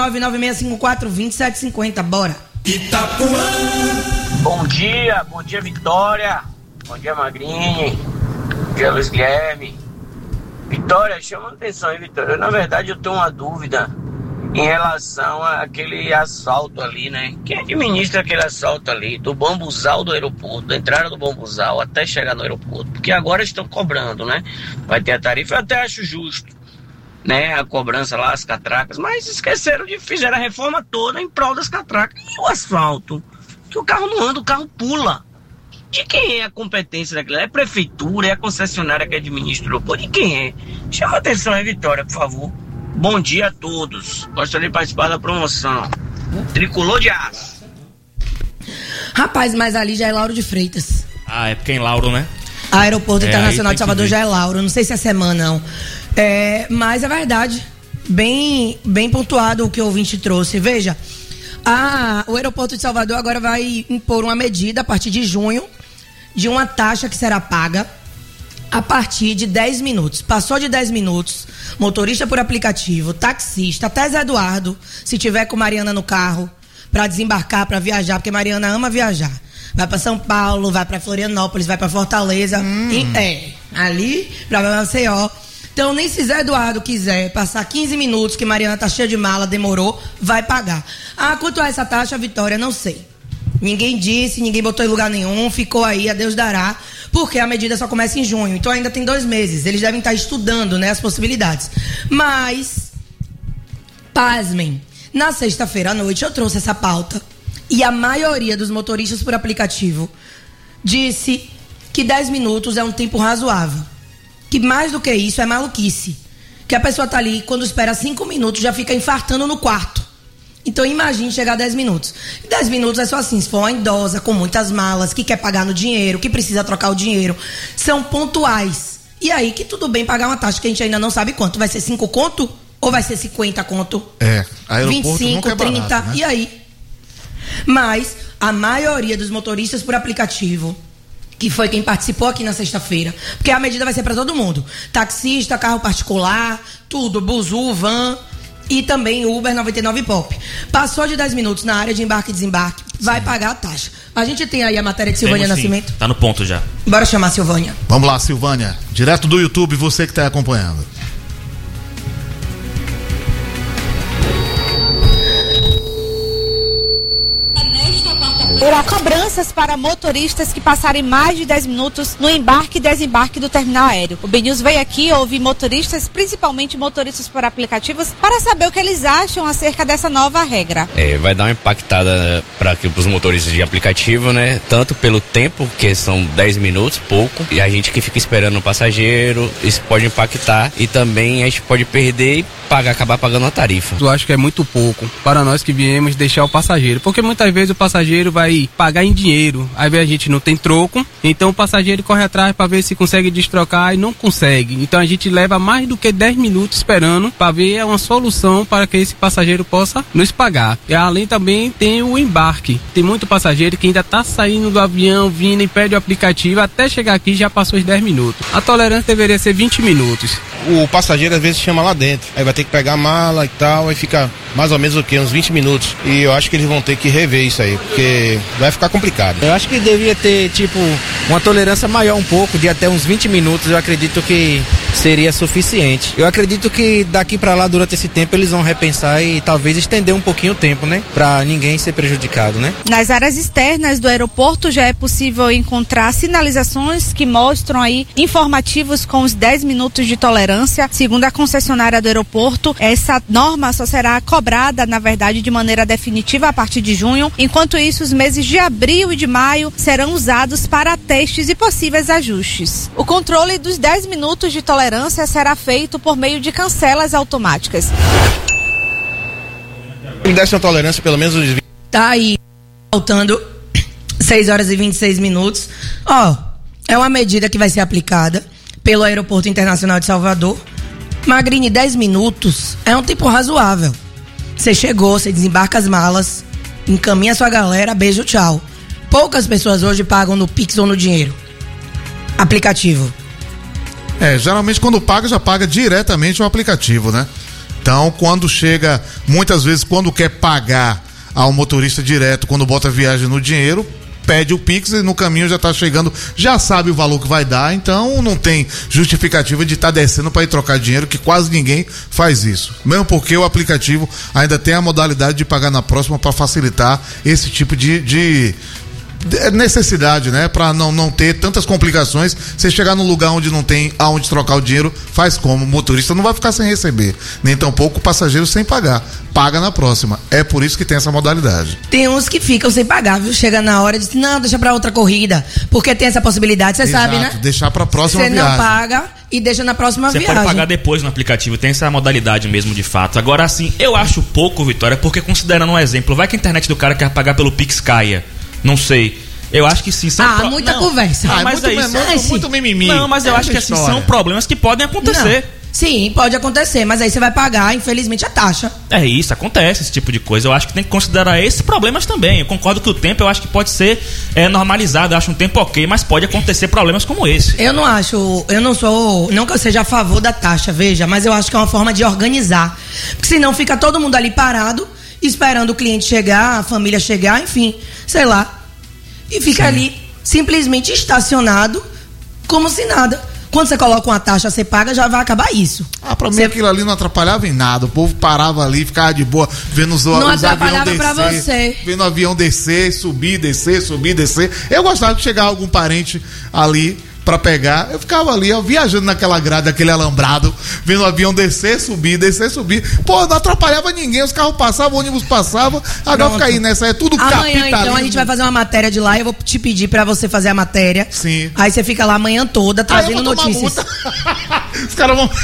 [SPEAKER 20] 71996542750, bora.
[SPEAKER 23] Itapuã. Bom dia Vitória. Bom dia Magrini. Bom dia Luiz Guilherme. Vitória, chama a atenção aí, Vitória. Na verdade eu tenho uma dúvida em relação àquele asfalto ali, né? Quem administra aquele asfalto ali, do bambuzal do aeroporto, da entrada do bambuzal até chegar no aeroporto? Porque agora estão cobrando, né? Vai ter a tarifa, eu até acho justo, né? A cobrança lá, as catracas, mas esqueceram de fazer a reforma toda em prol das catracas. E o asfalto? Que o carro não anda, o carro pula. De quem é a competência daquilo? É a prefeitura, é a concessionária que administra? De quem é? Chama a atenção aí, Vitória, por favor. Bom dia a todos. Gostaria de participar da promoção. Tricolor de aço.
[SPEAKER 20] Rapaz, mas ali já é Lauro de Freitas.
[SPEAKER 21] Ah, é porque é em Lauro, né?
[SPEAKER 20] Aeroporto Internacional de Salvador já é Lauro. Não sei se é semana, não. Mas é verdade. Bem pontuado o que o ouvinte trouxe. Veja, o aeroporto de Salvador agora vai impor uma medida a partir de junho de uma taxa que será paga a partir de 10 minutos. Passou de 10 minutos, motorista por aplicativo, taxista, até Zé Eduardo, se tiver com Mariana no carro, para desembarcar, para viajar, porque Mariana ama viajar. Vai para São Paulo, vai para Florianópolis, vai para Fortaleza, ali para Maceió. Então, nem se Zé Eduardo quiser passar 15 minutos, que Mariana tá cheia de mala, demorou, vai pagar. Quanto a essa taxa, Vitória, não sei. Ninguém disse, ninguém botou em lugar nenhum, ficou aí, a Deus dará, porque a medida só começa em junho, então ainda tem 2 meses. Eles devem estar estudando, né, as possibilidades. Mas, pasmem, na sexta-feira à noite eu trouxe essa pauta e a maioria dos motoristas por aplicativo disse que 10 minutos é um tempo razoável. Que mais do que isso é maluquice. Que a pessoa tá ali, quando espera 5 minutos, já fica infartando no quarto. Então imagine chegar a 10 minutos. 10 minutos é só assim, se for uma idosa com muitas malas, que quer pagar no dinheiro, que precisa trocar o dinheiro. São pontuais. E aí que tudo bem pagar uma taxa que a gente ainda não sabe quanto. Vai ser 5 conto ou vai ser 50 conto?
[SPEAKER 13] Aeroporto
[SPEAKER 20] 25,
[SPEAKER 13] nunca é
[SPEAKER 20] 30,
[SPEAKER 13] barato, né?
[SPEAKER 20] E aí? Mas a maioria dos motoristas por aplicativo, que foi quem participou aqui na sexta-feira, porque a medida vai ser para todo mundo. Taxista, carro particular, tudo, buzu, van e também Uber 99 Pop. Passou de 10 minutos na área de embarque e desembarque, vai pagar a taxa. A gente tem aí a matéria de Silvânia Nascimento.
[SPEAKER 21] Tá no ponto já.
[SPEAKER 20] Bora chamar a Silvânia.
[SPEAKER 13] Vamos lá, Silvânia. Direto do YouTube, você que tá acompanhando.
[SPEAKER 3] Terá cobranças para motoristas que passarem mais de 10 minutos no embarque e desembarque do terminal aéreo. O BNews veio aqui ouvir motoristas, principalmente motoristas por aplicativos, para saber o que eles acham acerca dessa nova regra.
[SPEAKER 8] Vai dar uma impactada para os motoristas de aplicativo, né? Tanto pelo tempo, que são 10 minutos, pouco, e a gente que fica esperando o passageiro, isso pode impactar, e também a gente pode perder e acabar pagando a tarifa.
[SPEAKER 9] Eu acho que é muito pouco para nós que viemos deixar o passageiro, porque muitas vezes o passageiro vai
[SPEAKER 5] vai pagar em dinheiro. Aí a gente não tem troco, então o passageiro corre atrás para ver se consegue destrocar e não consegue. Então a gente leva mais do que 10 minutos esperando para ver uma solução para que esse passageiro possa nos pagar. E além também tem o embarque. Tem muito passageiro que ainda está saindo do avião, vindo e pede o aplicativo, até chegar aqui já passou os 10 minutos. A tolerância deveria ser 20 minutos.
[SPEAKER 9] O passageiro às vezes chama lá dentro, aí vai ter que pegar a mala e tal, aí fica mais ou menos uns 20 minutos. E eu acho que eles vão ter que rever isso aí, porque vai ficar complicado.
[SPEAKER 11] Eu acho que devia ter, uma tolerância maior um pouco, de até uns 20 minutos, eu acredito que seria suficiente. Eu acredito que daqui pra lá, durante esse tempo, eles vão repensar e talvez estender um pouquinho o tempo, né? Pra ninguém ser prejudicado, né?
[SPEAKER 3] Nas áreas externas do aeroporto já é possível encontrar sinalizações que mostram aí informativos com os 10 minutos de tolerância. Segundo a concessionária do aeroporto, essa norma só será cobrada, na verdade, de maneira definitiva a partir de junho. Enquanto isso, os meses de abril e de maio serão usados para testes e possíveis ajustes. O controle dos 10 minutos de tolerância será feito por meio de cancelas automáticas.
[SPEAKER 9] Ele desse uma tolerância pelo menos de...
[SPEAKER 20] Tá aí, faltando 6 horas e 26 minutos. É uma medida que vai ser aplicada pelo Aeroporto Internacional de Salvador. Magrini, 10 minutos é um tempo razoável. Você chegou, você desembarca as malas, encaminha a sua galera, beijo, tchau. Poucas pessoas hoje pagam no Pix ou no dinheiro. Aplicativo.
[SPEAKER 13] Geralmente quando paga, já paga diretamente o aplicativo, né? Então, quando chega, muitas vezes, quando quer pagar ao motorista direto, quando bota a viagem no dinheiro, pede o Pix e no caminho já tá chegando, já sabe o valor que vai dar, então não tem justificativa de estar descendo para ir trocar dinheiro, que quase ninguém faz isso. Mesmo porque o aplicativo ainda tem a modalidade de pagar na próxima para facilitar esse tipo de necessidade, né? Pra não ter tantas complicações. Você chegar num lugar onde não tem aonde trocar o dinheiro, faz como? O motorista não vai ficar sem receber, nem tampouco o passageiro sem pagar. Paga na próxima. É por isso que tem essa modalidade.
[SPEAKER 20] Tem uns que ficam sem pagar, viu? Chega na hora e diz, não, deixa pra outra corrida, porque tem essa possibilidade, você sabe, né?
[SPEAKER 13] Deixar pra próxima viagem.
[SPEAKER 20] Você não paga e deixa na próxima viagem.
[SPEAKER 21] Você pode pagar depois no aplicativo, tem essa modalidade mesmo de fato. Agora, assim, eu acho pouco, Vitória, porque considerando um exemplo, vai que a internet do cara quer pagar pelo Pix caia. Não sei. Eu acho que sim.
[SPEAKER 20] Muita conversa.
[SPEAKER 21] Mas
[SPEAKER 13] muito,
[SPEAKER 21] é isso.
[SPEAKER 13] Muito mimimi.
[SPEAKER 21] Não, mas eu acho que assim, são problemas que podem acontecer.
[SPEAKER 20] Não. Sim, pode acontecer, mas aí você vai pagar, infelizmente, a taxa.
[SPEAKER 21] É isso, acontece esse tipo de coisa. Eu acho que tem que considerar esses problemas também. Eu concordo que o tempo, eu acho que pode ser normalizado. Eu acho um tempo ok, mas pode acontecer problemas como esse.
[SPEAKER 20] Eu não que eu seja a favor da taxa, veja, mas eu acho que é uma forma de organizar. Porque senão fica todo mundo ali parado, esperando o cliente chegar, a família chegar, enfim, sei lá. E fica ali simplesmente estacionado como se nada. Quando você coloca uma taxa, você paga, já vai acabar isso.
[SPEAKER 13] Pra mim aquilo ali não atrapalhava em nada. O povo parava ali, ficava de boa, vendo os aviões descer. Não atrapalhava pra você. Vendo o avião descer, subir, descer. Eu gostava de chegar algum parente ali pra pegar, eu ficava ali, viajando naquela grade, aquele alambrado, vendo o avião descer, subir. Pô, não atrapalhava ninguém, os carros passavam, o ônibus passava, agora fica aí nessa, é tudo capitalismo.
[SPEAKER 20] Amanhã, então, a gente vai fazer uma matéria de lá, eu vou te pedir pra você fazer a matéria.
[SPEAKER 13] Sim.
[SPEAKER 20] Aí você fica lá a manhã toda, trazendo notícias.
[SPEAKER 13] Os caras vão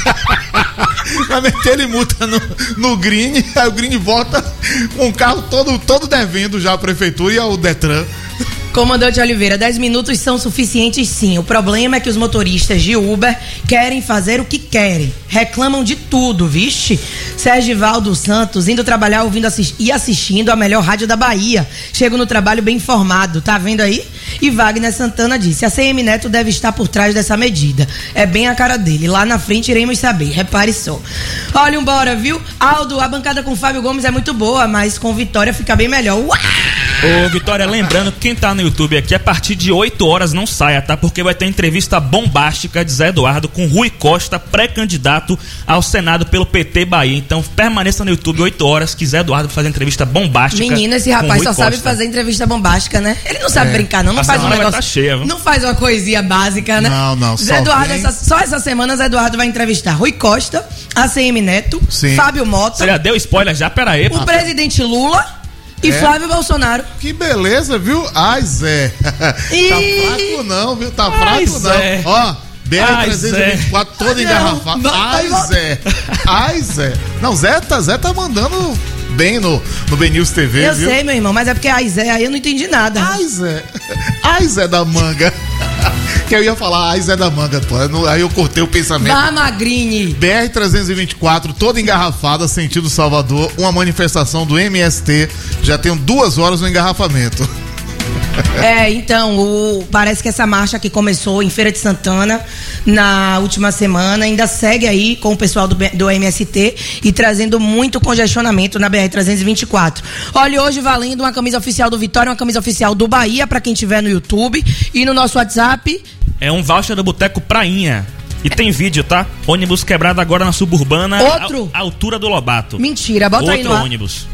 [SPEAKER 13] vai meter ele multa no Green, aí o Green volta com o carro todo devendo já a prefeitura e ao Detran.
[SPEAKER 20] Comandante Oliveira, 10 minutos são suficientes sim. O problema é que os motoristas de Uber querem fazer o que querem. Reclamam de tudo, vixe. Sergivaldo Santos, indo trabalhar ouvindo e assistindo a melhor rádio da Bahia. Chego no trabalho bem informado, tá vendo aí? E Wagner Santana disse, a CM Neto deve estar por trás dessa medida. É bem a cara dele. Lá na frente iremos saber. Repare só. Olha, embora, viu? Aldo, a bancada com Fábio Gomes é muito boa, mas com Vitória fica bem melhor. Uau!
[SPEAKER 21] Ô, Vitória, lembrando que quem tá no YouTube aqui, a partir de 8 horas não saia, tá? Porque vai ter entrevista bombástica de Zé Eduardo com Rui Costa, pré-candidato ao Senado pelo PT Bahia. Então permaneça no YouTube 8 horas que Zé Eduardo vai fazer entrevista bombástica.
[SPEAKER 20] Menino, esse rapaz só sabe fazer entrevista bombástica, né? Ele não sabe brincar, não faz um negócio. Tá cheia, não faz uma coisinha básica, né?
[SPEAKER 13] Não.
[SPEAKER 20] Zé Eduardo, só essa semana Zé Eduardo vai entrevistar Rui Costa, ACM Neto, Fábio Mota.
[SPEAKER 21] Você já deu spoiler já? Pera aí.
[SPEAKER 20] O presidente Lula. E Flávio Bolsonaro.
[SPEAKER 13] Que beleza, viu? Ai, Zé. Tá fraco não, viu? Tá fraco
[SPEAKER 21] Zé.
[SPEAKER 13] Não. Ó, BR-324 todo engarrafado. Ai, Zé. Não, Zé tá mandando bem no BNews TV,
[SPEAKER 20] Eu
[SPEAKER 13] viu?
[SPEAKER 20] sei, meu irmão, mas é porque a Aizé aí eu não entendi nada.
[SPEAKER 13] Aizé da manga. Que eu ia falar Aizé da manga, pô. Aí eu cortei o pensamento.
[SPEAKER 20] Vá, Magrini.
[SPEAKER 13] BR-324, toda engarrafada, sentido Salvador, uma manifestação do MST. Já tem 2 horas no engarrafamento.
[SPEAKER 20] Então, parece que essa marcha que começou em Feira de Santana na última semana ainda segue aí com o pessoal do MST e trazendo muito congestionamento na BR-324. Olha, hoje valendo uma camisa oficial do Vitória, uma camisa oficial do Bahia, pra quem tiver no YouTube e no nosso WhatsApp.
[SPEAKER 21] É um voucher do Boteco Prainha. E tem vídeo, tá? Ônibus quebrado agora na Suburbana.
[SPEAKER 20] Outro?
[SPEAKER 21] A altura do Lobato.
[SPEAKER 20] Mentira, bota aí no ar.
[SPEAKER 21] Outro ônibus.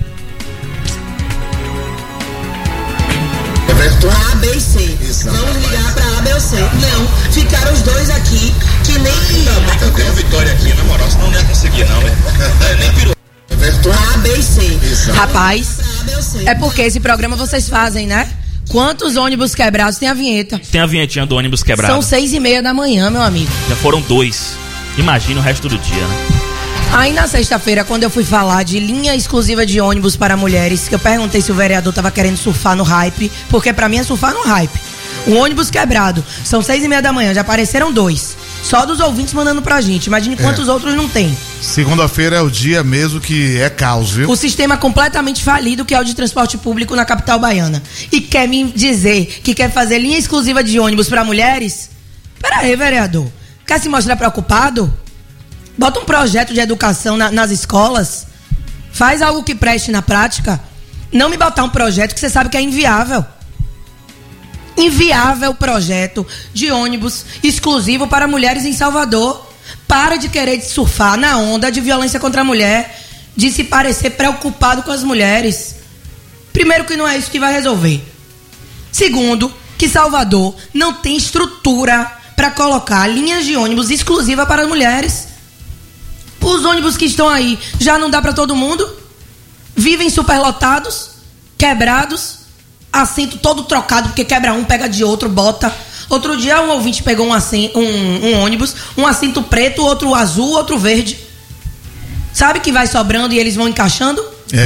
[SPEAKER 12] A, B e C. Vamos ligar pra A, B ou C. Não, ficaram os dois aqui que nem.
[SPEAKER 14] Eu tenho a Vitória aqui, na moral, senão não ia conseguir, não, né? Nem pirou.
[SPEAKER 12] A, B e C.
[SPEAKER 20] Rapaz, é porque esse programa vocês fazem, né? Quantos ônibus quebrados tem a vinheta?
[SPEAKER 21] Tem a vinhetinha do ônibus quebrado.
[SPEAKER 20] São 6:30 da manhã, meu amigo.
[SPEAKER 21] Já foram 2. Imagina o resto do dia, né?
[SPEAKER 20] Aí na sexta-feira, quando eu fui falar de linha exclusiva de ônibus para mulheres, que eu perguntei se o vereador tava querendo surfar no hype, porque pra mim é surfar no hype. Um ônibus quebrado, são 6:30 da manhã, já apareceram 2. Só dos ouvintes mandando pra gente, imagine quantos outros não tem.
[SPEAKER 13] Segunda-feira é o dia mesmo que é caos, viu?
[SPEAKER 20] O sistema completamente falido que é o de transporte público na capital baiana. E quer me dizer que quer fazer linha exclusiva de ônibus pra mulheres? Pera aí, vereador, quer se mostrar preocupado? Bota um projeto de educação nas escolas. Faz algo que preste na prática. Não me botar um projeto que você sabe que é inviável. Inviável projeto de ônibus exclusivo para mulheres em Salvador. Para de querer surfar na onda de violência contra a mulher, de se parecer preocupado com as mulheres. Primeiro, que não é isso que vai resolver. Segundo, que Salvador não tem estrutura para colocar linhas de ônibus exclusivas para mulheres. Os ônibus que estão aí já não dá pra todo mundo? Vivem superlotados, quebrados, assento todo trocado, porque quebra um, pega de outro, bota. Outro dia um ouvinte pegou um ônibus, um assento preto, outro azul, outro verde. Sabe que vai sobrando e eles vão encaixando?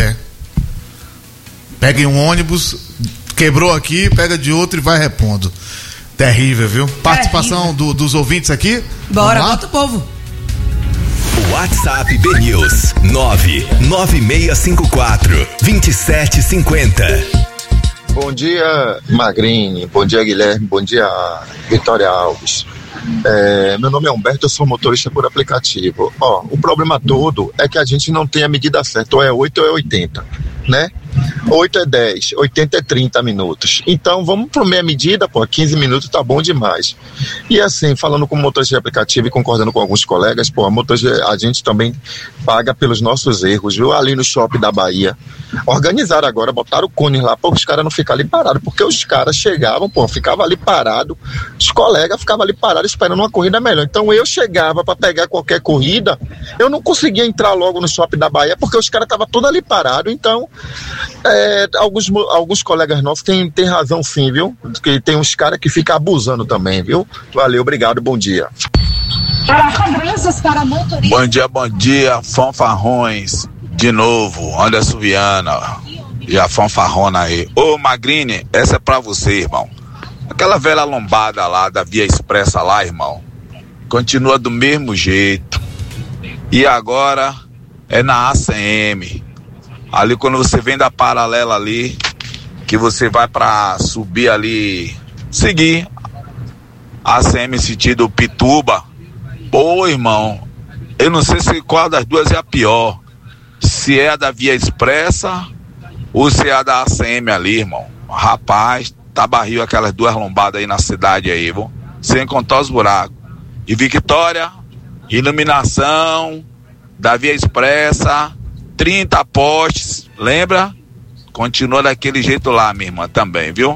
[SPEAKER 13] Peguem um ônibus, quebrou aqui, pega de outro e vai repondo. Terrível, viu? Participação dos ouvintes aqui?
[SPEAKER 20] Bora, bota o povo.
[SPEAKER 19] WhatsApp BNews 99654-2750.
[SPEAKER 15] Bom dia, Magrini. Bom dia, Guilherme. Bom dia, Vitória Alves. Meu nome é Humberto, eu sou motorista por aplicativo. O problema todo é que a gente não tem a medida certa, ou é 8 ou é 80, né? 8 é 10, 80 é 30 minutos. Então vamos para meia medida, 15 minutos tá bom demais. E assim, falando como motorista de aplicativo e concordando com alguns colegas, a gente também paga pelos nossos erros, viu? Ali no shopping da Bahia. Organizaram agora, botaram o cone lá para os caras não ficarem ali parados, porque os caras chegavam, ficavam ali parados, os colegas ficavam ali parados esperando uma corrida melhor. Então eu chegava para pegar qualquer corrida, eu não conseguia entrar logo no shopping da Bahia, porque os caras estavam todos ali parados. Então alguns colegas nossos têm razão sim, viu? Porque tem uns caras que ficam abusando também, viu? Valeu, obrigado, bom dia.
[SPEAKER 24] Bom dia, fanfarrões. De novo, Anderson Viana. Já fanfarrona aí. Ô Magrini, essa é pra você, irmão. Aquela velha lombada lá da Via Expressa lá, irmão, continua do mesmo jeito. E agora é na ACM. Ali quando você vem da paralela ali, que você vai pra subir ali, seguir a ACM sentido Pituba. Pô, irmão, eu não sei qual das duas é a pior. Se é a da Via Expressa ou se é a da ACM ali, irmão. Rapaz, tá barril aquelas duas lombadas aí na cidade aí, viu? Sem contar os buracos. E Vitória, iluminação da Via Expressa, 30 postes, lembra? Continua daquele jeito lá, minha irmã, também, viu?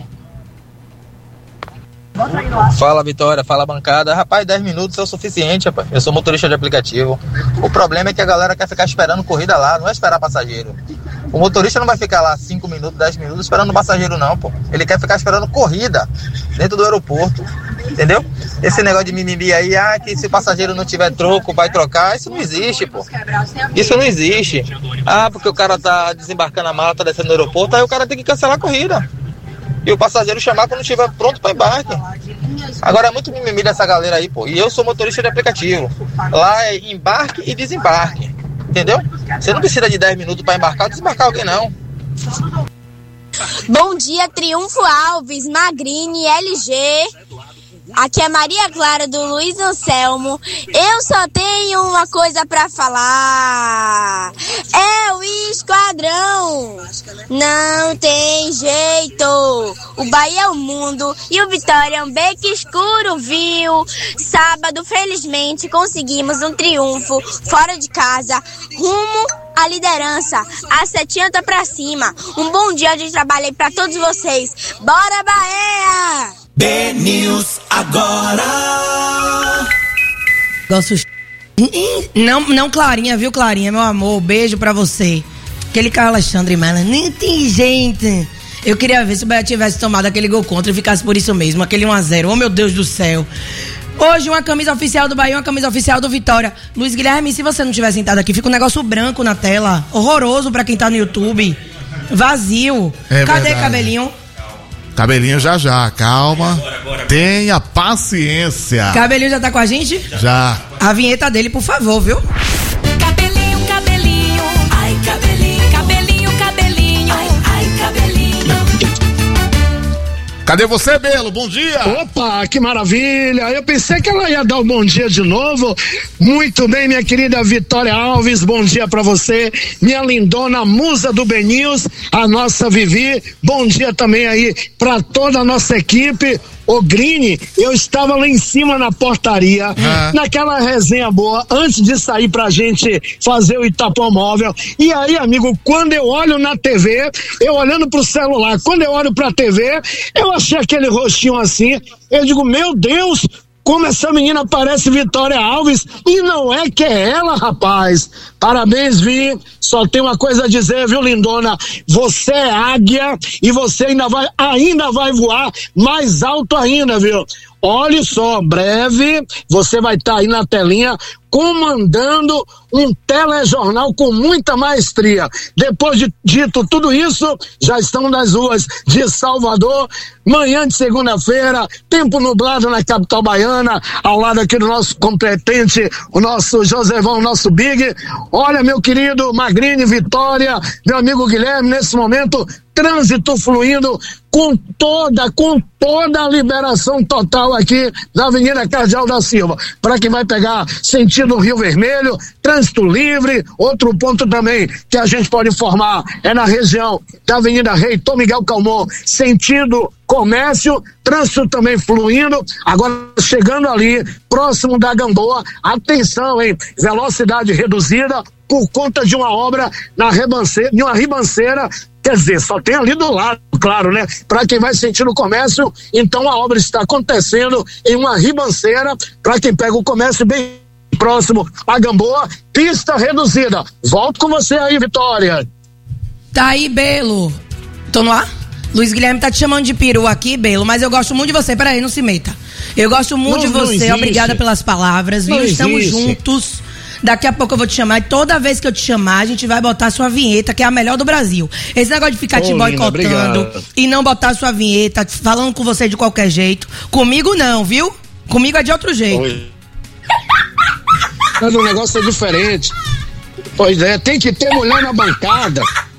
[SPEAKER 16] Fala, Vitória, fala, bancada. Rapaz, 10 minutos é o suficiente, rapaz. Eu sou motorista de aplicativo. O problema é que a galera quer ficar esperando corrida lá, não é esperar passageiro. O motorista não vai ficar lá 5 minutos, 10 minutos esperando o passageiro, não, pô. Ele quer ficar esperando corrida dentro do aeroporto, entendeu? Esse negócio de mimimi aí, que se o passageiro não tiver troco, vai trocar, isso não existe, pô. Isso não existe. Porque o cara tá desembarcando a mala, tá descendo no aeroporto, aí o cara tem que cancelar a corrida. E o passageiro chamar quando estiver pronto para embarque. Agora é muito mimimi dessa galera aí, pô. E eu sou motorista de aplicativo. Lá é embarque e desembarque. Entendeu? Você não precisa de 10 minutos para embarcar ou desembarcar alguém, não.
[SPEAKER 2] Bom dia, Triunfo Alves, Magrini, LG. Aqui é Maria Clara do Luiz Anselmo. Eu só tenho uma coisa pra falar. É o Esquadrão. Não tem jeito. O Bahia é o mundo e o Vitória é um beco escuro, viu? Sábado, felizmente, conseguimos um triunfo fora de casa, rumo à liderança. A setinha tá pra cima. Um bom dia de trabalho aí pra todos vocês. Bora, Bahia!
[SPEAKER 10] BNews agora.
[SPEAKER 20] Não, Clarinha, viu, Clarinha, meu amor, beijo pra você. Aquele Carlos Alexandre Mela, nem tem gente. Eu queria ver se o Bahia tivesse tomado aquele gol contra e ficasse por isso mesmo, aquele 1-0. Oh, meu Deus do céu. Hoje uma camisa oficial do Bahia, uma camisa oficial do Vitória. Luiz Guilherme, se você não tiver sentado aqui, fica um negócio branco na tela. Horroroso pra quem tá no YouTube. Vazio. Cadê
[SPEAKER 13] verdade.
[SPEAKER 20] Cabelinho?
[SPEAKER 13] Cabelinho já, calma. Tenha paciência.
[SPEAKER 20] Cabelinho já tá com a gente?
[SPEAKER 13] Já.
[SPEAKER 20] A vinheta dele, por favor, viu?
[SPEAKER 10] Cabelinho, cabelinho, ai cabelinho, cabelinho, cabelinho, ai cabelinho.
[SPEAKER 13] Cadê você, Belo? Bom dia!
[SPEAKER 4] Opa, que maravilha! Eu pensei que ela ia dar um bom dia de novo. Muito bem, minha querida Vitória Alves, bom dia pra você. Minha lindona musa do BNews, a nossa Vivi. Bom dia também aí pra toda a nossa equipe. Ô Grini, eu estava lá em cima na portaria, naquela resenha boa, antes de sair pra gente fazer o Itapuã Móvel. E aí, amigo, quando eu olho na TV, eu olhando pro celular, quando eu olho pra TV, eu achei aquele rostinho assim, eu digo, meu Deus, como essa menina parece Vitória Alves, e não é que é ela, rapaz. Parabéns, Vi. Só tem uma coisa a dizer, viu, lindona? Você é águia e você ainda vai voar mais alto ainda, viu? Olha só, breve você vai estar aí na telinha comandando um telejornal com muita maestria. Depois de dito tudo isso, já estão nas ruas de Salvador, manhã de segunda-feira, tempo nublado na capital baiana, ao lado aqui do nosso competente, o nosso Josevão, o nosso Big. Olha, meu querido Magrini, Vitória, meu amigo Guilherme, nesse momento, trânsito fluindo com toda a liberação total aqui na Avenida Cardeal da Silva. Para quem vai pegar sentido Rio Vermelho, trânsito livre. Outro ponto também que a gente pode informar é na região da Avenida Reitor Miguel Calmon, sentido comércio, trânsito também fluindo. Agora chegando ali, próximo da Gamboa, atenção, hein? Velocidade reduzida por conta de uma obra na ribanceira. Quer dizer, só tem ali do lado, claro, né? Para quem vai sentir o comércio, então a obra está acontecendo em uma ribanceira, para quem pega o comércio bem próximo a Gamboa, pista reduzida. Volto com você aí, Vitória.
[SPEAKER 20] Tá aí, Belo. Tô no ar? Luiz Guilherme tá te chamando de peru aqui, Belo, mas eu gosto muito de você. Peraí, não se meta. Eu gosto muito de você, obrigada pelas palavras, viu? Estamos juntos. Daqui a pouco eu vou te chamar e toda vez que eu te chamar, a gente vai botar a sua vinheta, que é a melhor do Brasil. Esse negócio de ficar te boicotando e não botar a sua vinheta, falando com você de qualquer jeito. Comigo não, viu? Comigo é de outro jeito.
[SPEAKER 4] O negócio é diferente. Pois é, tem que ter mulher na bancada.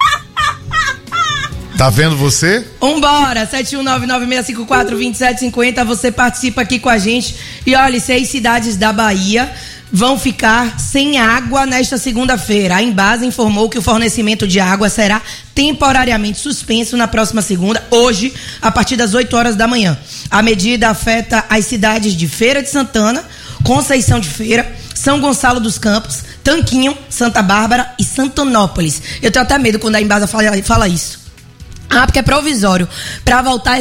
[SPEAKER 13] Tá vendo você?
[SPEAKER 20] Vambora, 71996542750, você participa aqui com a gente. E olha, 6 cidades da Bahia vão ficar sem água nesta segunda-feira. A Embasa informou que o fornecimento de água será temporariamente suspenso na próxima segunda, hoje, a partir das 8 horas da manhã. A medida afeta as cidades de Feira de Santana, Conceição de Feira, São Gonçalo dos Campos, Tanquinho, Santa Bárbara e Santonópolis. Eu tenho até medo quando a Embasa fala isso. Porque é provisório. Para voltar